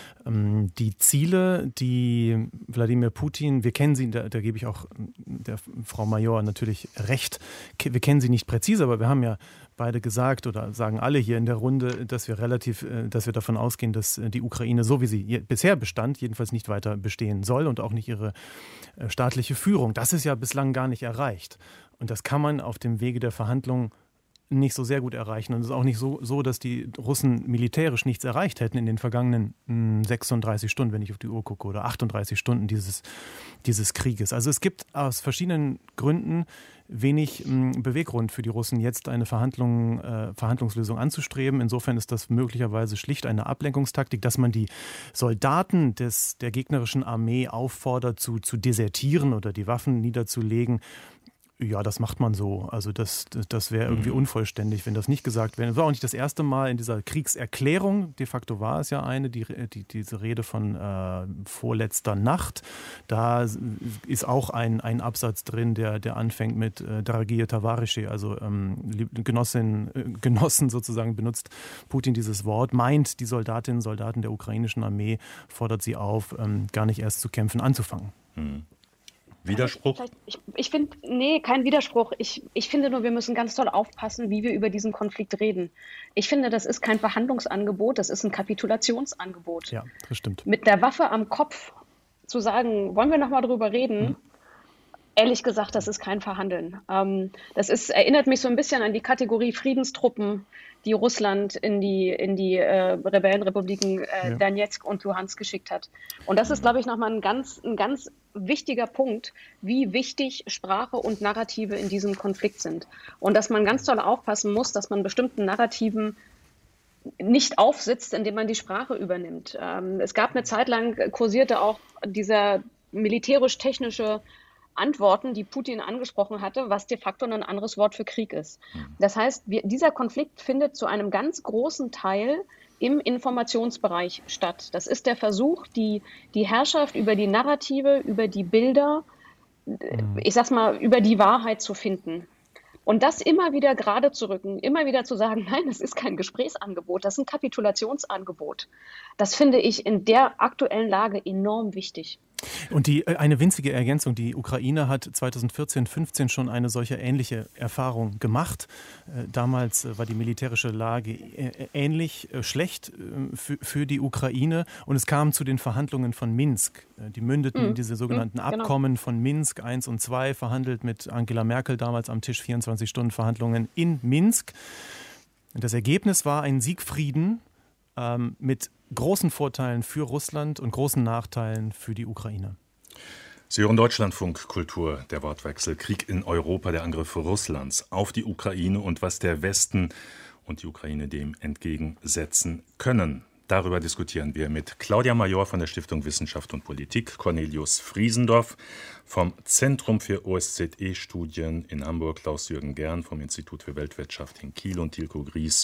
Die Ziele, die Wladimir Putin, wir kennen sie, da, da gebe ich auch der Frau Major natürlich recht, wir kennen sie nicht präzise, aber wir haben ja beide gesagt oder sagen alle hier in der Runde, dass wir relativ, dass wir davon ausgehen, dass die Ukraine, so wie sie bisher bestand, jedenfalls nicht weiter bestehen soll und auch nicht ihre staatliche Führung. Das ist ja bislang gar nicht erreicht. Und das kann man auf dem Wege der Verhandlungen nicht so sehr gut erreichen. Und es ist auch nicht so, so, dass die Russen militärisch nichts erreicht hätten in den vergangenen mh, sechsunddreißig Stunden, wenn ich auf die Uhr gucke, oder achtunddreißig Stunden dieses, dieses Krieges. Also es gibt aus verschiedenen Gründen wenig mh, Beweggrund für die Russen, jetzt eine Verhandlung, äh, Verhandlungslösung anzustreben. Insofern ist das möglicherweise schlicht eine Ablenkungstaktik, dass man die Soldaten des, der gegnerischen Armee auffordert, zu, zu desertieren oder die Waffen niederzulegen. Ja, das macht man so. Also das, das wäre irgendwie unvollständig, wenn das nicht gesagt wäre. Das war auch nicht das erste Mal in dieser Kriegserklärung. De facto war es ja eine, die, die, diese Rede von äh, vorletzter Nacht. Da ist auch ein, ein Absatz drin, der, der anfängt mit äh, Dragie Tavarische, also ähm, Genossin, äh, Genossen sozusagen, benutzt Putin dieses Wort, meint die Soldatinnen und Soldaten der ukrainischen Armee, fordert sie auf, ähm, gar nicht erst zu kämpfen anzufangen. Hm. Widerspruch? Also ich ich finde, nee, kein Widerspruch. Ich, ich finde nur, wir müssen ganz toll aufpassen, wie wir über diesen Konflikt reden. Ich finde, das ist kein Verhandlungsangebot, das ist ein Kapitulationsangebot. Ja, das stimmt. Mit der Waffe am Kopf zu sagen, wollen wir noch mal drüber reden? Hm. Ehrlich gesagt, das ist kein Verhandeln. Ähm, das ist, erinnert mich so ein bisschen an die Kategorie Friedenstruppen, die Russland in die, in die äh, Rebellenrepubliken äh, ja. Donetsk und Luhansk geschickt hat. Und das ist, glaube ich, nochmal ein ganz, ein ganz wichtiger Punkt, wie wichtig Sprache und Narrative in diesem Konflikt sind. Und dass man ganz doll aufpassen muss, dass man bestimmten Narrativen nicht aufsitzt, indem man die Sprache übernimmt. Ähm, es gab eine Zeit lang, kursierte auch dieser militärisch-technische Antworten, die Putin angesprochen hatte, was de facto ein anderes Wort für Krieg ist. Das heißt, wir, dieser Konflikt findet zu einem ganz großen Teil im Informationsbereich statt. Das ist der Versuch, die, die Herrschaft über die Narrative, über die Bilder, ich sag's mal, über die Wahrheit zu finden. Und das immer wieder gerade zu rücken, immer wieder zu sagen, nein, das ist kein Gesprächsangebot, das ist ein Kapitulationsangebot. Das finde ich in der aktuellen Lage enorm wichtig. Und die, eine winzige Ergänzung, die Ukraine hat zweitausendvierzehn fünfzehn schon eine solche ähnliche Erfahrung gemacht. Damals war die militärische Lage ähnlich schlecht für, für die Ukraine und es kam zu den Verhandlungen von Minsk. Die mündeten mhm. in diese sogenannten mhm, Abkommen genau. von Minsk eins und zwei, verhandelt mit Angela Merkel damals am Tisch, vierundzwanzig Stunden Verhandlungen in Minsk. Und das Ergebnis war ein Siegfrieden ähm, mit großen Vorteilen für Russland und großen Nachteilen für die Ukraine. Sie hören Deutschlandfunk Kultur, der Wortwechsel, Krieg in Europa, der Angriff Russlands auf die Ukraine und was der Westen und die Ukraine dem entgegensetzen können. Darüber diskutieren wir mit Claudia Major von der Stiftung Wissenschaft und Politik, Cornelius Friesendorf vom Zentrum für O S Z E-Studien in Hamburg, Klaus-Jürgen Gern vom Institut für Weltwirtschaft in Kiel und Tilko Gries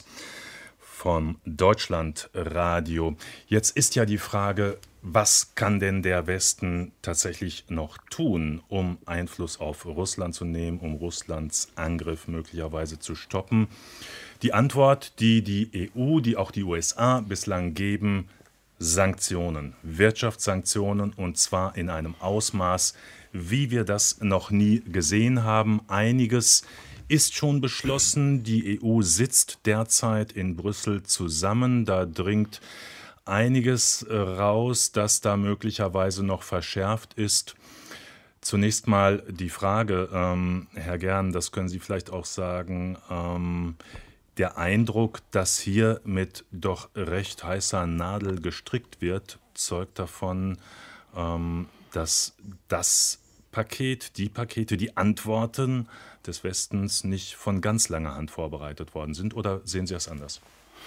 vom Deutschlandradio. Jetzt ist ja die Frage, was kann denn der Westen tatsächlich noch tun, um Einfluss auf Russland zu nehmen, um Russlands Angriff möglicherweise zu stoppen? Die Antwort, die die E U, die auch die U S A bislang geben, Sanktionen, Wirtschaftssanktionen, und zwar in einem Ausmaß, wie wir das noch nie gesehen haben. Einiges ist schon beschlossen. Die E U sitzt derzeit in Brüssel zusammen. Da dringt einiges raus, das da möglicherweise noch verschärft ist. Zunächst mal die Frage, ähm, Herr Gern, das können Sie vielleicht auch sagen, ähm, der Eindruck, dass hier mit doch recht heißer Nadel gestrickt wird, zeugt davon, ähm, dass das Paket, die Pakete, die Antworten des Westens nicht von ganz langer Hand vorbereitet worden sind, oder sehen Sie das anders?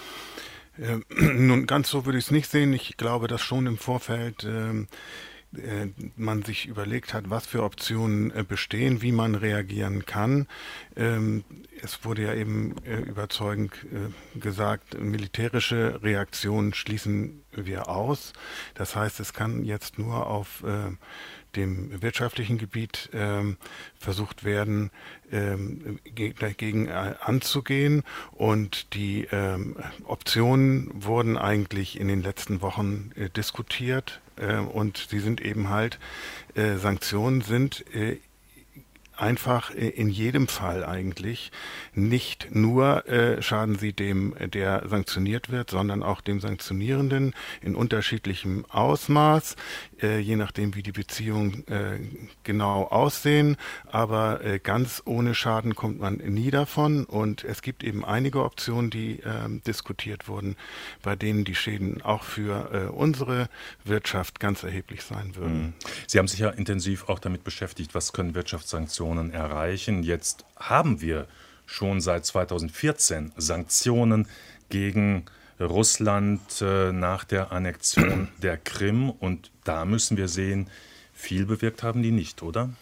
Äh, nun, ganz so würde ich es nicht sehen. Ich glaube, dass schon im Vorfeld äh, äh, man sich überlegt hat, was für Optionen äh, bestehen, wie man reagieren kann. Ähm, es wurde ja eben äh, überzeugend äh, gesagt, militärische Reaktionen schließen wir aus. Das heißt, es kann jetzt nur auf äh, dem wirtschaftlichen Gebiet ähm, versucht werden, ähm, dagegen äh, anzugehen. Und die ähm, Optionen wurden eigentlich in den letzten Wochen äh, diskutiert. Äh, und sie sind eben halt, äh, Sanktionen sind äh, einfach in jedem Fall eigentlich nicht nur äh, schaden sie dem, der sanktioniert wird, sondern auch dem Sanktionierenden in unterschiedlichem Ausmaß, äh, je nachdem, wie die Beziehungen äh, genau aussehen. Aber äh, ganz ohne Schaden kommt man nie davon. Und es gibt eben einige Optionen, die äh, diskutiert wurden, bei denen die Schäden auch für äh, unsere Wirtschaft ganz erheblich sein würden. Sie haben sich ja intensiv auch damit beschäftigt, was können Wirtschaftssanktionen erreichen. Jetzt haben wir schon seit zweitausendvierzehn Sanktionen gegen Russland äh, nach der Annexion der Krim. Und da müssen wir sehen, viel bewirkt haben die nicht, oder?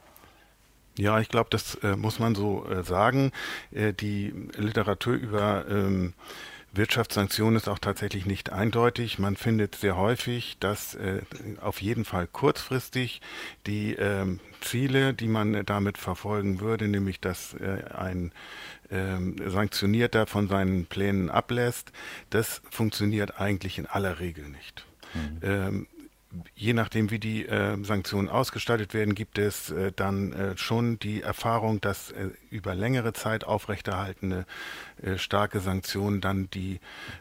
Ja, ich glaube, das äh, muss man so äh, sagen. Äh, die Literatur über ähm, Wirtschaftssanktionen ist auch tatsächlich nicht eindeutig. Man findet sehr häufig, dass äh, auf jeden Fall kurzfristig die ähm, Ziele, die man damit verfolgen würde, nämlich dass äh, ein ähm, Sanktionierter von seinen Plänen ablässt, das funktioniert eigentlich in aller Regel nicht. Mhm. Ähm, Je nachdem, wie die äh, Sanktionen ausgestaltet werden, gibt es äh, dann äh, schon die Erfahrung, dass äh, über längere Zeit aufrechterhaltene äh, starke Sanktionen dann die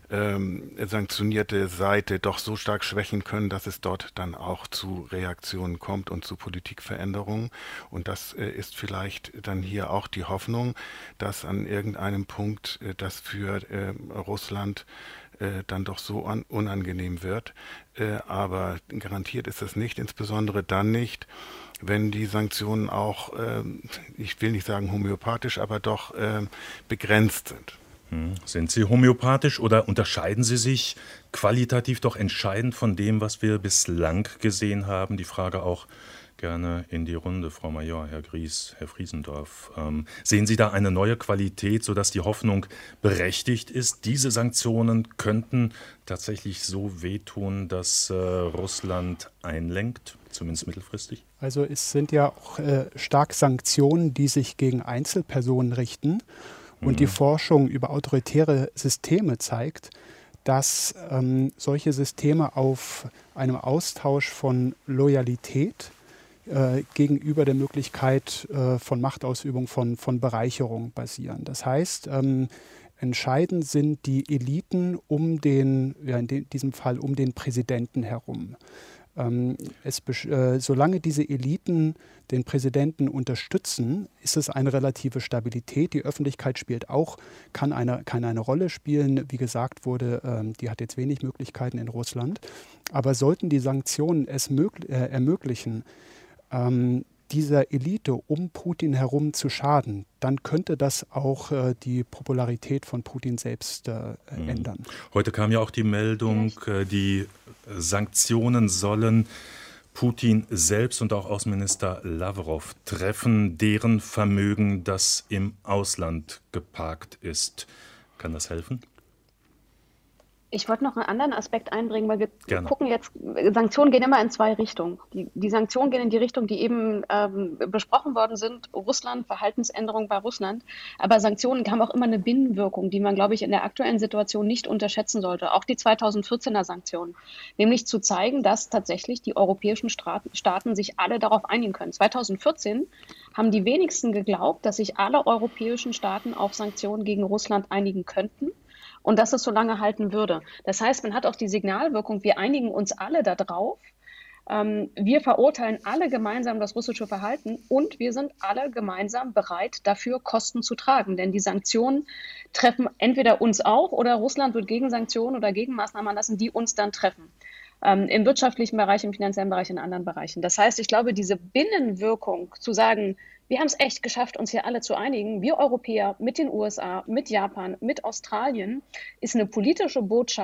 ähm, sanktionierte Seite doch so stark schwächen können, dass es dort dann auch zu Reaktionen kommt und zu Politikveränderungen. Und das äh, ist vielleicht dann hier auch die Hoffnung, dass an irgendeinem Punkt äh, das für äh, Russland äh, dann doch so an, unangenehm wird. Äh, aber garantiert ist das nicht, insbesondere dann nicht, wenn die Sanktionen auch, äh, ich will nicht sagen homöopathisch, aber doch äh, begrenzt sind. Hm. Sind sie homöopathisch oder unterscheiden sie sich qualitativ doch entscheidend von dem, was wir bislang gesehen haben? Die Frage auch gerne in die Runde, Frau Major, Herr Gries, Herr Friesendorf. Ähm, sehen Sie da eine neue Qualität, sodass die Hoffnung berechtigt ist, diese Sanktionen könnten tatsächlich so wehtun, dass äh, Russland einlenkt, zumindest mittelfristig? Also es sind ja auch äh, stark Sanktionen, die sich gegen Einzelpersonen richten. Und mhm. die Forschung über autoritäre Systeme zeigt, dass ähm, solche Systeme auf einem Austausch von Loyalität Äh, gegenüber der Möglichkeit äh, von Machtausübung, von, von Bereicherung basieren. Das heißt, ähm, entscheidend sind die Eliten um den, ja in de- diesem Fall um den Präsidenten herum. Ähm, es, äh, solange diese Eliten den Präsidenten unterstützen, ist es eine relative Stabilität. Die Öffentlichkeit spielt auch, kann eine, kann eine Rolle spielen. Wie gesagt wurde, ähm, die hat jetzt wenig Möglichkeiten in Russland. Aber sollten die Sanktionen es mög- äh, ermöglichen, Ähm, dieser Elite um Putin herum zu schaden, dann könnte das auch äh, die Popularität von Putin selbst äh, mhm. ändern. Heute kam ja auch die Meldung, äh, die Sanktionen sollen Putin selbst und auch Außenminister Lavrov treffen, deren Vermögen, das im Ausland geparkt ist. Kann das helfen? Ich wollte noch einen anderen Aspekt einbringen, weil wir Gerne. gucken jetzt, Sanktionen gehen immer in zwei Richtungen. Die, die Sanktionen gehen in die Richtung, die eben ähm, besprochen worden sind, Russland, Verhaltensänderung bei Russland. Aber Sanktionen haben auch immer eine Binnenwirkung, die man, glaube ich, in der aktuellen Situation nicht unterschätzen sollte. Auch die zweitausendvierzehner Sanktionen. Nämlich zu zeigen, dass tatsächlich die europäischen Staaten, Staaten sich alle darauf einigen können. zweitausendvierzehn haben die wenigsten geglaubt, dass sich alle europäischen Staaten auf Sanktionen gegen Russland einigen könnten. Und dass es so lange halten würde. Das heißt, man hat auch die Signalwirkung, wir einigen uns alle darauf, ähm, wir verurteilen alle gemeinsam das russische Verhalten und wir sind alle gemeinsam bereit, dafür Kosten zu tragen. Denn die Sanktionen treffen entweder uns auch oder Russland wird Gegensanktionen oder Gegenmaßnahmen lassen, die uns dann treffen. Ähm, im wirtschaftlichen Bereich, im finanziellen Bereich, in anderen Bereichen. Das heißt, ich glaube, diese Binnenwirkung zu sagen, wir haben es echt geschafft, uns hier alle zu einigen, wir Europäer mit den U S A, mit Japan, mit Australien, ist eine politische Botschaft,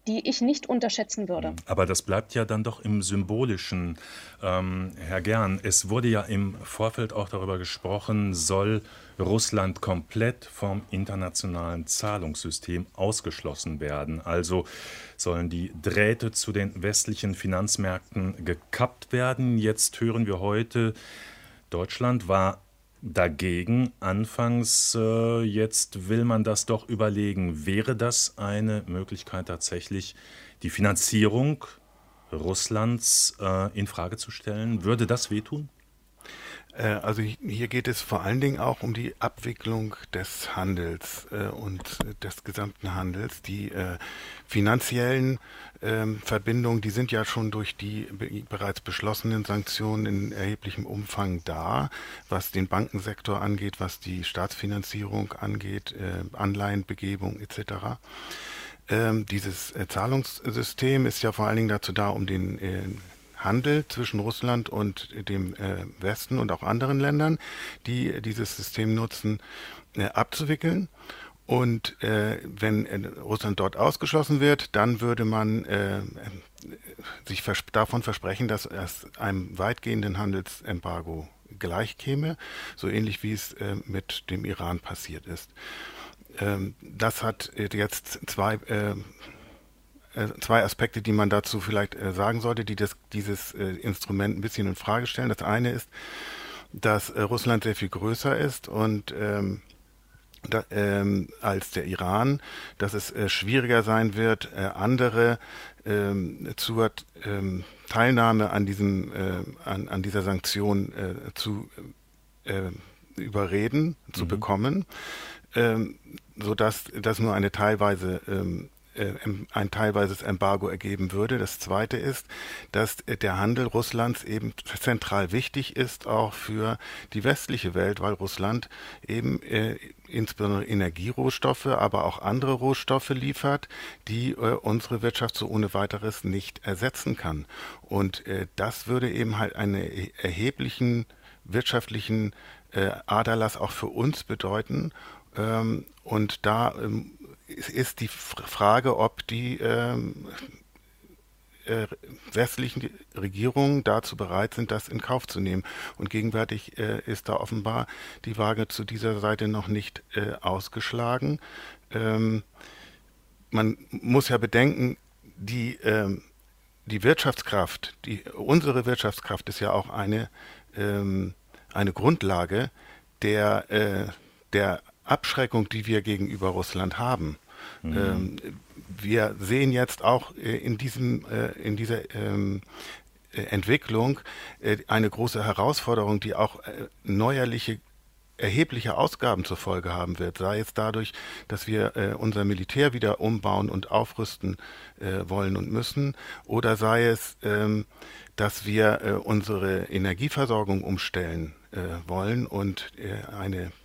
die ich nicht unterschätzen würde. Aber das bleibt ja dann doch im Symbolischen. Ähm, Herr Gern, es wurde ja im Vorfeld auch darüber gesprochen, soll Russland komplett vom internationalen Zahlungssystem ausgeschlossen werden. Also sollen die Drähte zu den westlichen Finanzmärkten gekappt werden. Jetzt hören wir heute, Deutschland war dagegen anfangs, äh, jetzt will man das doch überlegen. Wäre das eine Möglichkeit tatsächlich, die Finanzierung Russlands äh, in Frage zu stellen? Würde das wehtun? Also hier geht es vor allen Dingen auch um die Abwicklung des Handels äh, und des gesamten Handels. Die äh, finanziellen äh, Verbindungen, die sind ja schon durch die be- bereits beschlossenen Sanktionen in erheblichem Umfang da, was den Bankensektor angeht, was die Staatsfinanzierung angeht, äh, Anleihenbegebung et cetera. Ähm, dieses äh, Zahlungssystem ist ja vor allen Dingen dazu da, um den äh, Handel zwischen Russland und dem äh, Westen und auch anderen Ländern, die dieses System nutzen, äh, abzuwickeln. Und äh, wenn äh, Russland dort ausgeschlossen wird, dann würde man äh, sich vers- davon versprechen, dass es einem weitgehenden Handelsembargo gleichkäme, so ähnlich wie es äh, mit dem Iran passiert ist. Ähm, das hat äh, jetzt zwei äh, Zwei Aspekte, die man dazu vielleicht äh, sagen sollte, die das, dieses äh, Instrument ein bisschen in Frage stellen. Das eine ist, dass äh, Russland sehr viel größer ist und ähm, da, ähm, als der Iran, dass es äh, schwieriger sein wird, äh, andere ähm, zur ähm, Teilnahme an diesem äh, an, an dieser Sanktion äh, zu äh, überreden, mhm. zu bekommen, ähm, sodass das nur eine teilweise ähm, ein teilweises Embargo ergeben würde. Das Zweite ist, dass der Handel Russlands eben zentral wichtig ist, auch für die westliche Welt, weil Russland eben äh, insbesondere Energierohstoffe, aber auch andere Rohstoffe liefert, die äh, unsere Wirtschaft so ohne weiteres nicht ersetzen kann. Und äh, das würde eben halt einen erheblichen wirtschaftlichen äh, Aderlass auch für uns bedeuten. Ähm, und da ähm, ist die Frage, ob die ähm, äh, westlichen Regierungen dazu bereit sind, das in Kauf zu nehmen. Und gegenwärtig äh, ist da offenbar die Waage zu dieser Seite noch nicht äh, ausgeschlagen. Ähm, man muss ja bedenken, die, ähm, die Wirtschaftskraft, die, unsere Wirtschaftskraft ist ja auch eine, ähm, eine Grundlage der, äh, der Abschreckung, die wir gegenüber Russland haben. Mhm. Ähm, wir sehen jetzt auch äh, in diesem, äh, in dieser ähm, äh, Entwicklung äh, eine große Herausforderung, die auch äh, neuerliche erhebliche Ausgaben zur Folge haben wird, sei es dadurch, dass wir äh, unser Militär wieder umbauen und aufrüsten äh, wollen und müssen, oder sei es, ähm, dass wir äh, unsere Energieversorgung umstellen äh, wollen und äh, eine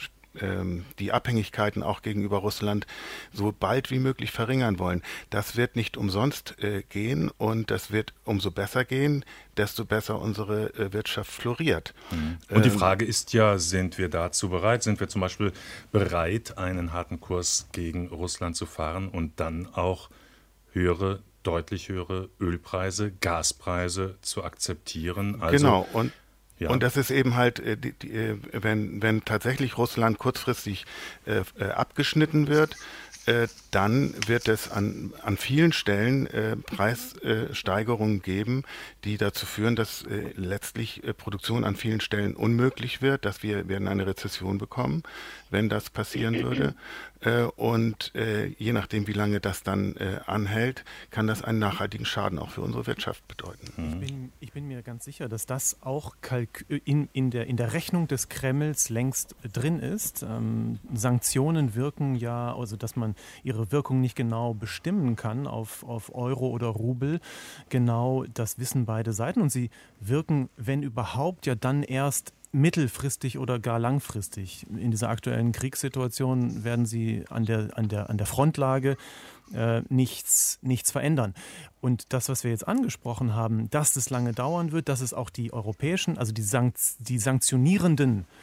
die Abhängigkeiten auch gegenüber Russland so bald wie möglich verringern wollen. Das wird nicht umsonst äh, gehen und das wird umso besser gehen, desto besser unsere äh, Wirtschaft floriert. Mhm. Und die Frage ist ja, sind wir dazu bereit? Sind wir zum Beispiel bereit, einen harten Kurs gegen Russland zu fahren und dann auch höhere, deutlich höhere Ölpreise, Gaspreise zu akzeptieren? Also genau, und Ja. Und das ist eben halt, äh, die, die, äh, wenn, wenn tatsächlich Russland kurzfristig äh, äh, abgeschnitten wird, äh, dann wird es an, an vielen Stellen äh, Preissteigerungen äh, geben, die dazu führen, dass äh, letztlich äh, Produktion an vielen Stellen unmöglich wird, dass wir werden eine Rezession bekommen, wenn das passieren würde. Äh, und äh, je nachdem, wie lange das dann äh, anhält, kann das einen nachhaltigen Schaden auch für unsere Wirtschaft bedeuten. Ich bin, ich bin mir ganz sicher, dass das auch Kalk- in, in, der, in der Rechnung des Kremls längst drin ist. Ähm, Sanktionen wirken ja, also dass man ihre Wirkung nicht genau bestimmen kann auf, auf Euro oder Rubel. Genau das wissen beide Seiten. Und sie wirken, wenn überhaupt, ja dann erst mittelfristig oder gar langfristig. In dieser aktuellen Kriegssituation werden sie an der, an der, an der Frontlage äh, nichts, nichts verändern. Und das, was wir jetzt angesprochen haben, dass das lange dauern wird, dass es auch die europäischen, also die, Sankt, die sanktionierenden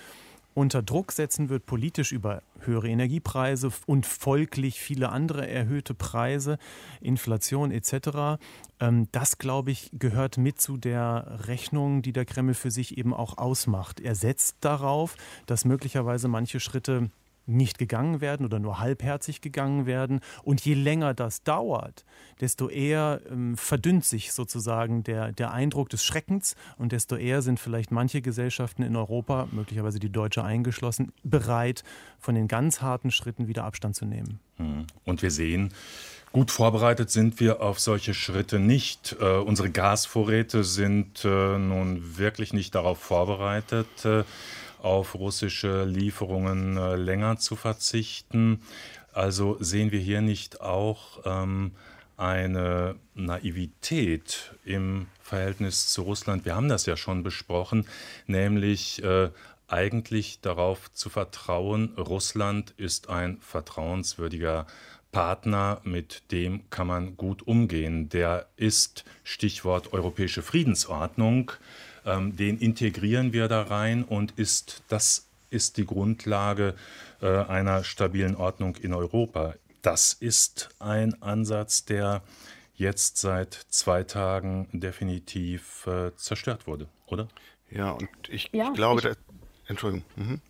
unter Druck setzen wird, politisch über höhere Energiepreise und folglich viele andere erhöhte Preise, Inflation et cetera. Das, glaube ich, gehört mit zu der Rechnung, die der Kreml für sich eben auch ausmacht. Er setzt darauf, dass möglicherweise manche Schritte nicht gegangen werden oder nur halbherzig gegangen werden. Und je länger das dauert, desto eher ähm, verdünnt sich sozusagen der, der Eindruck des Schreckens und desto eher sind vielleicht manche Gesellschaften in Europa, möglicherweise die deutsche eingeschlossen, bereit, von den ganz harten Schritten wieder Abstand zu nehmen. Und wir sehen, gut vorbereitet sind wir auf solche Schritte nicht. Äh, unsere Gasvorräte sind äh, nun wirklich nicht darauf vorbereitet, äh, auf russische Lieferungen äh, länger zu verzichten. Also sehen wir hier nicht auch ähm, eine Naivität im Verhältnis zu Russland? Wir haben das ja schon besprochen, nämlich äh, eigentlich darauf zu vertrauen, Russland ist ein vertrauenswürdiger Partner, mit dem kann man gut umgehen. Der ist, Stichwort europäische Friedensordnung, ähm, den integrieren wir da rein und ist, das ist die Grundlage äh, einer stabilen Ordnung in Europa. Das ist ein Ansatz, der jetzt seit zwei Tagen definitiv äh, zerstört wurde, oder? Ja, und ich, Ja, ich glaube, ich- dass, Entschuldigung. Mhm.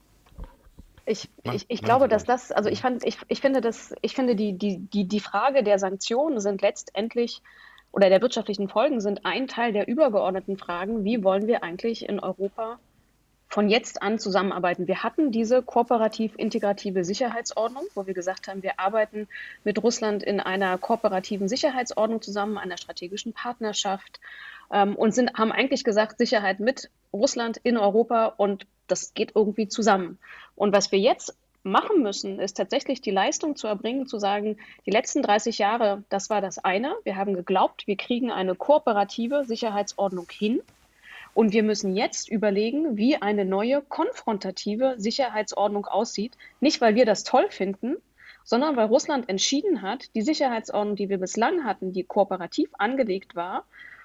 Ich, Mach- ich, ich machen glaube, Sie dass ruhig. das, also ich fand, ich, ich finde das, ich finde die, die, die, die Frage der Sanktionen sind letztendlich oder der wirtschaftlichen Folgen sind ein Teil der übergeordneten Fragen, wie wollen wir eigentlich in Europa von jetzt an zusammenarbeiten. Wir hatten diese kooperativ-integrative Sicherheitsordnung, wo wir gesagt haben, wir arbeiten mit Russland in einer kooperativen Sicherheitsordnung zusammen, einer strategischen Partnerschaft ähm, und sind, haben eigentlich gesagt, Sicherheit mit Russland in Europa und das geht irgendwie zusammen. Und was wir jetzt machen müssen, ist tatsächlich die Leistung zu erbringen, zu sagen, die letzten dreißig Jahre, das war das eine. Wir haben geglaubt, wir kriegen eine kooperative Sicherheitsordnung hin. Und wir müssen jetzt überlegen, wie eine neue konfrontative Sicherheitsordnung aussieht. Nicht, weil wir das toll finden, sondern weil Russland entschieden hat, die Sicherheitsordnung, die wir bislang hatten, die kooperativ angelegt war,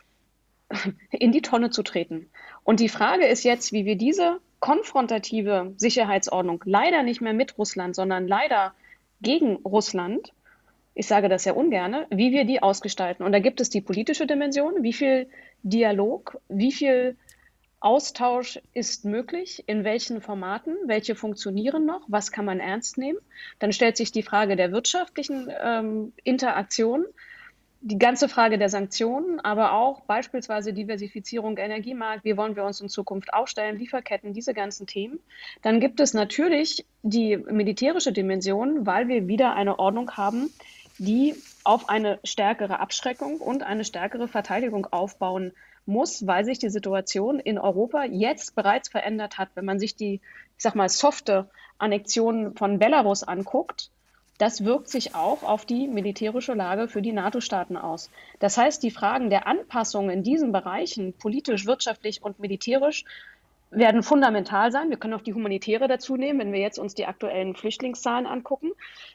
in die Tonne zu treten. Und die Frage ist jetzt, wie wir diese konfrontative Sicherheitsordnung leider nicht mehr mit Russland, sondern leider gegen Russland, ich sage das ja ungerne, wie wir die ausgestalten. Und da gibt es die politische Dimension, wie viel Dialog, wie viel Austausch ist möglich, in welchen Formaten, welche funktionieren noch, was kann man ernst nehmen. Dann stellt sich die Frage der wirtschaftlichen ähm, Interaktion, die ganze Frage der Sanktionen, aber auch beispielsweise Diversifizierung Energiemarkt, wie wollen wir uns in Zukunft aufstellen, Lieferketten, diese ganzen Themen. Dann gibt es natürlich die militärische Dimension, weil wir wieder eine Ordnung haben, die auf eine stärkere Abschreckung und eine stärkere Verteidigung aufbauen muss, weil sich die Situation in Europa jetzt bereits verändert hat. Wenn man sich die, ich sag mal, softe Annexion von Belarus anguckt, das wirkt sich auch auf die militärische Lage für die NATO-Staaten aus. Das heißt, die Fragen der Anpassung in diesen Bereichen, politisch, wirtschaftlich und militärisch, werden fundamental sein. Wir können auch die humanitäre dazu nehmen, wenn wir jetzt uns die aktuellen Flüchtlingszahlen angucken.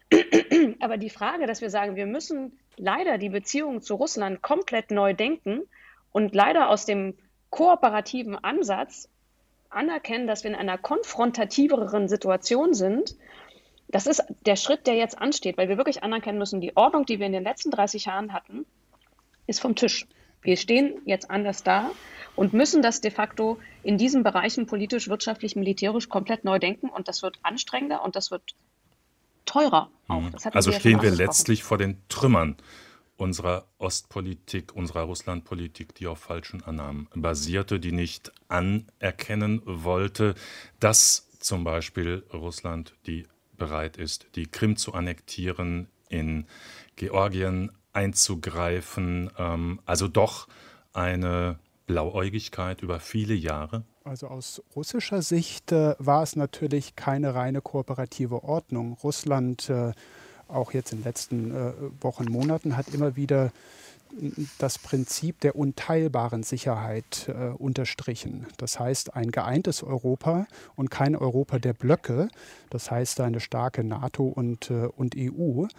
Aber die Frage, dass wir sagen, wir müssen leider die Beziehungen zu Russland komplett neu denken und leider aus dem kooperativen Ansatz anerkennen, dass wir in einer konfrontativeren Situation sind, das ist der Schritt, der jetzt ansteht, weil wir wirklich anerkennen müssen, die Ordnung, die wir in den letzten dreißig Jahren hatten, ist vom Tisch. Wir stehen jetzt anders da und müssen das de facto in diesen Bereichen politisch, wirtschaftlich, militärisch komplett neu denken. Und das wird anstrengender und das wird teurer auch. Das hatten Also Sie ja stehen schon wir angesprochen. letztlich vor den Trümmern unserer Ostpolitik, unserer Russlandpolitik, die auf falschen Annahmen basierte, die nicht anerkennen wollte, dass zum Beispiel Russland die bereit ist, die Krim zu annektieren, in Georgien einzugreifen. Ähm, also doch eine Blauäugigkeit über viele Jahre. Also aus russischer Sicht äh, war es natürlich keine reine kooperative Ordnung. Russland, äh, auch jetzt in den letzten äh, Wochen, Monaten, hat immer wieder das Prinzip der unteilbaren Sicherheit äh, unterstrichen. Das heißt, ein geeintes Europa und kein Europa der Blöcke. Das heißt, eine starke NATO und, äh, und E U.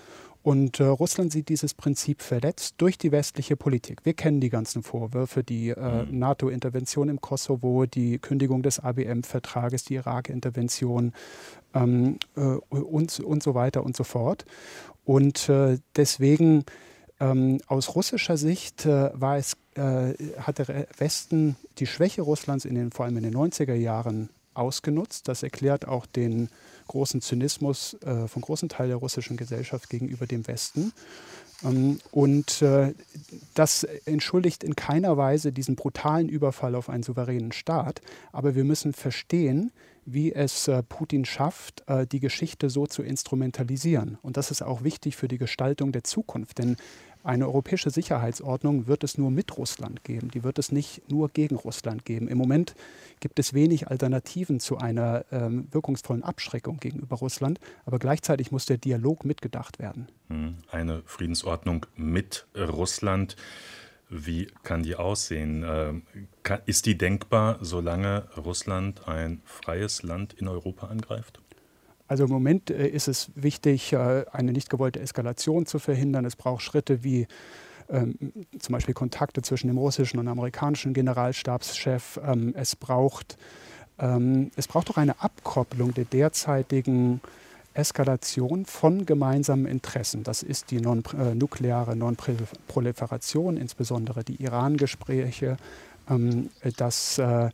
Und äh, Russland sieht dieses Prinzip verletzt durch die westliche Politik. Wir kennen die ganzen Vorwürfe, die äh, mhm. NATO-Intervention im Kosovo, die Kündigung des A B M-Vertrages, die Irak-Intervention ähm, äh, und, und so weiter und so fort. Und äh, deswegen ähm, aus russischer Sicht äh, war es, äh, hat der Westen die Schwäche Russlands in den, vor allem in den neunziger Jahren ausgenutzt. Das erklärt auch den großen Zynismus äh, von großen Teil der russischen Gesellschaft gegenüber dem Westen. Ähm, und äh, das entschuldigt in keiner Weise diesen brutalen Überfall auf einen souveränen Staat. Aber wir müssen verstehen, wie es äh, Putin schafft, äh, die Geschichte so zu instrumentalisieren. Und das ist auch wichtig für die Gestaltung der Zukunft. Denn eine europäische Sicherheitsordnung wird es nur mit Russland geben. Die wird es nicht nur gegen Russland geben. Im Moment gibt es wenig Alternativen zu einer ähm, wirkungsvollen Abschreckung gegenüber Russland. Aber gleichzeitig muss der Dialog mitgedacht werden. Eine Friedensordnung mit Russland. Wie kann die aussehen? Ist die denkbar, solange Russland ein freies Land in Europa angreift? Also im Moment äh, ist es wichtig, äh, eine nicht gewollte Eskalation zu verhindern. Es braucht Schritte wie ähm, zum Beispiel Kontakte zwischen dem russischen und amerikanischen Generalstabschef. Ähm, es braucht, ähm, es braucht auch eine Abkopplung der derzeitigen Eskalation von gemeinsamen Interessen. Das ist die non, äh, nukleare Non-Proliferation, insbesondere die Iran-Gespräche. Ähm, das äh,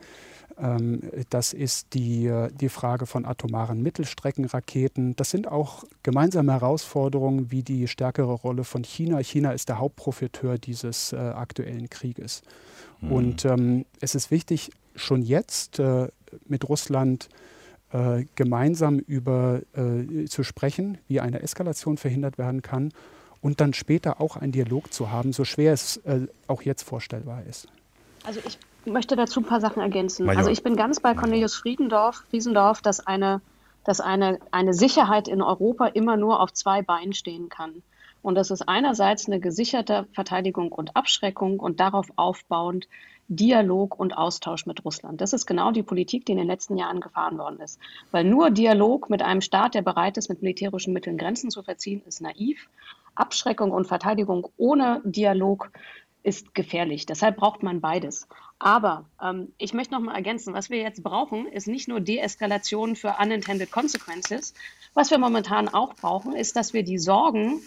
Das ist die, die Frage von atomaren Mittelstreckenraketen. Das sind auch gemeinsame Herausforderungen wie die stärkere Rolle von China. China ist der Hauptprofiteur dieses äh, aktuellen Krieges. Mhm. Und ähm, es ist wichtig, schon jetzt äh, mit Russland äh, gemeinsam über, äh, zu sprechen, wie eine Eskalation verhindert werden kann und dann später auch einen Dialog zu haben, so schwer es äh, auch jetzt vorstellbar ist. Also ich Ich möchte dazu ein paar Sachen ergänzen. Major. Also ich bin ganz bei Cornelius Friedendorf, Friesendorf, dass, eine, dass eine, eine Sicherheit in Europa immer nur auf zwei Beinen stehen kann. Und das ist einerseits eine gesicherte Verteidigung und Abschreckung und darauf aufbauend Dialog und Austausch mit Russland. Das ist genau die Politik, die in den letzten Jahren gefahren worden ist. Weil nur Dialog mit einem Staat, der bereit ist, mit militärischen Mitteln Grenzen zu verziehen, ist naiv. Abschreckung und Verteidigung ohne Dialog ist gefährlich. Deshalb braucht man beides. Aber ähm, ich möchte noch mal ergänzen, was wir jetzt brauchen, ist nicht nur Deeskalation für unintended consequences. Was wir momentan auch brauchen, ist, dass wir die Sorgen,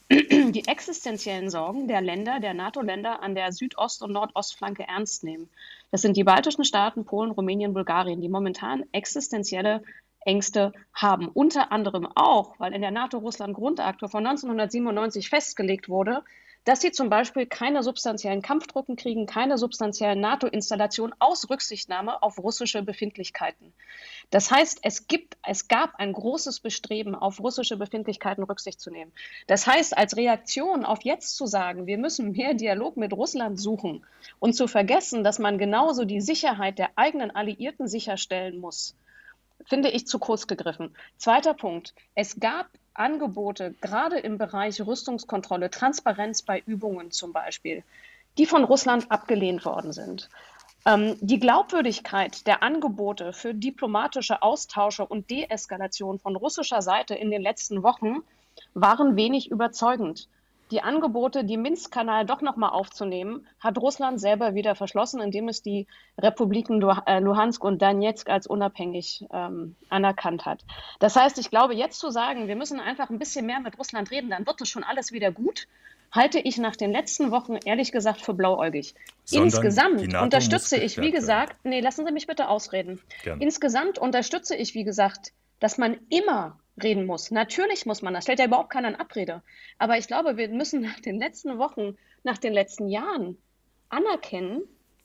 die existenziellen Sorgen der Länder, der NATO-Länder an der Südost- und Nordostflanke ernst nehmen. Das sind die baltischen Staaten, Polen, Rumänien, Bulgarien, die momentan existenzielle Ängste haben. Unter anderem auch, weil in der NATO-Russland-Grundakte von neunzehnhundertsiebenundneunzig festgelegt wurde, dass sie zum Beispiel keine substanziellen Kampftruppen kriegen, keine substanziellen NATO-Installationen aus Rücksichtnahme auf russische Befindlichkeiten. Das heißt, es gibt, es gab ein großes Bestreben, auf russische Befindlichkeiten Rücksicht zu nehmen. Das heißt, als Reaktion auf jetzt zu sagen, wir müssen mehr Dialog mit Russland suchen und zu vergessen, dass man genauso die Sicherheit der eigenen Alliierten sicherstellen muss, finde ich zu kurz gegriffen. Zweiter Punkt. Es gab Angebote, gerade im Bereich Rüstungskontrolle, Transparenz bei Übungen zum Beispiel, die von Russland abgelehnt worden sind. Ähm, die Glaubwürdigkeit der Angebote für diplomatische Austausche und Deeskalation von russischer Seite in den letzten Wochen waren wenig überzeugend. Die Angebote, die Minsk-Kanal doch nochmal aufzunehmen, hat Russland selber wieder verschlossen, indem es die Republiken Luhansk und Donetsk als unabhängig ähm, anerkannt hat. Das heißt, ich glaube, jetzt zu sagen, wir müssen einfach ein bisschen mehr mit Russland reden, dann wird das schon alles wieder gut, halte ich nach den letzten Wochen ehrlich gesagt für blauäugig. Sondern Insgesamt unterstütze ich, wie gesagt, nee, lassen Sie mich bitte ausreden. Gerne. Insgesamt unterstütze ich, wie gesagt, dass man immer reden muss. Natürlich muss man, das stellt ja überhaupt keiner in Abrede. Aber ich glaube, wir müssen nach den letzten Wochen, nach den letzten Jahren anerkennen,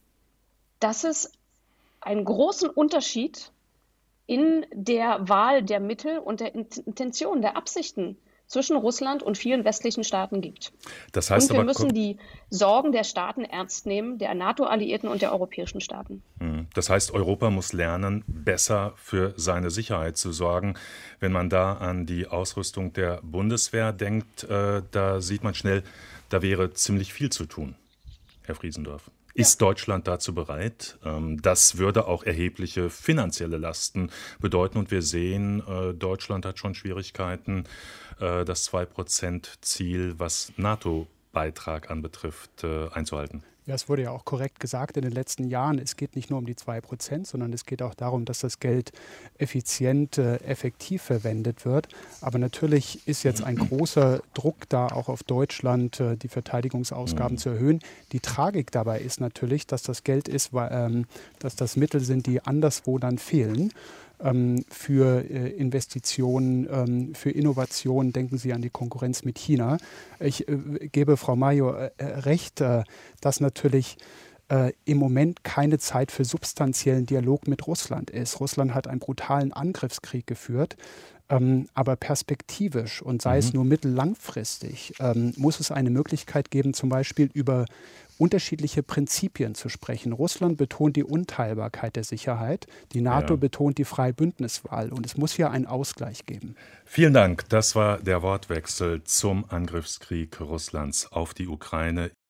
dass es einen großen Unterschied in der Wahl der Mittel und der Intention, der Absichten zwischen Russland und vielen westlichen Staaten gibt. Das heißt und wir aber, müssen die Sorgen der Staaten ernst nehmen, der NATO-Alliierten und der europäischen Staaten. Das heißt, Europa muss lernen, besser für seine Sicherheit zu sorgen. Wenn man da an die Ausrüstung der Bundeswehr denkt, äh, da sieht man schnell, da wäre ziemlich viel zu tun. Herr Friesendorf. Ist Deutschland dazu bereit? Das würde auch erhebliche finanzielle Lasten bedeuten. Und wir sehen, Deutschland hat schon Schwierigkeiten, das zwei Prozent Ziel, was NATO-Beitrag anbetrifft, einzuhalten. Ja, es wurde ja auch korrekt gesagt in den letzten Jahren, es geht nicht nur um die zwei Prozent, sondern es geht auch darum, dass das Geld effizient, äh, effektiv verwendet wird. Aber natürlich ist jetzt ein großer Druck da, auch auf Deutschland, äh, die Verteidigungsausgaben mhm. zu erhöhen. Die Tragik dabei ist natürlich, dass das Geld ist, weil, ähm, dass das Mittel sind, die anderswo dann fehlen. Für Investitionen, für Innovationen, denken Sie an die Konkurrenz mit China. Ich gebe Frau Majo recht, dass natürlich im Moment keine Zeit für substanziellen Dialog mit Russland ist. Russland hat einen brutalen Angriffskrieg geführt. Ähm, aber perspektivisch und sei mhm. es nur mittellangfristig, ähm, muss es eine Möglichkeit geben, zum Beispiel über unterschiedliche Prinzipien zu sprechen. Russland betont die Unteilbarkeit der Sicherheit, die NATO ja. betont die freie Bündniswahl und es muss hier einen Ausgleich geben. Vielen Dank. Das war der Wortwechsel zum Angriffskrieg Russlands auf die Ukraine.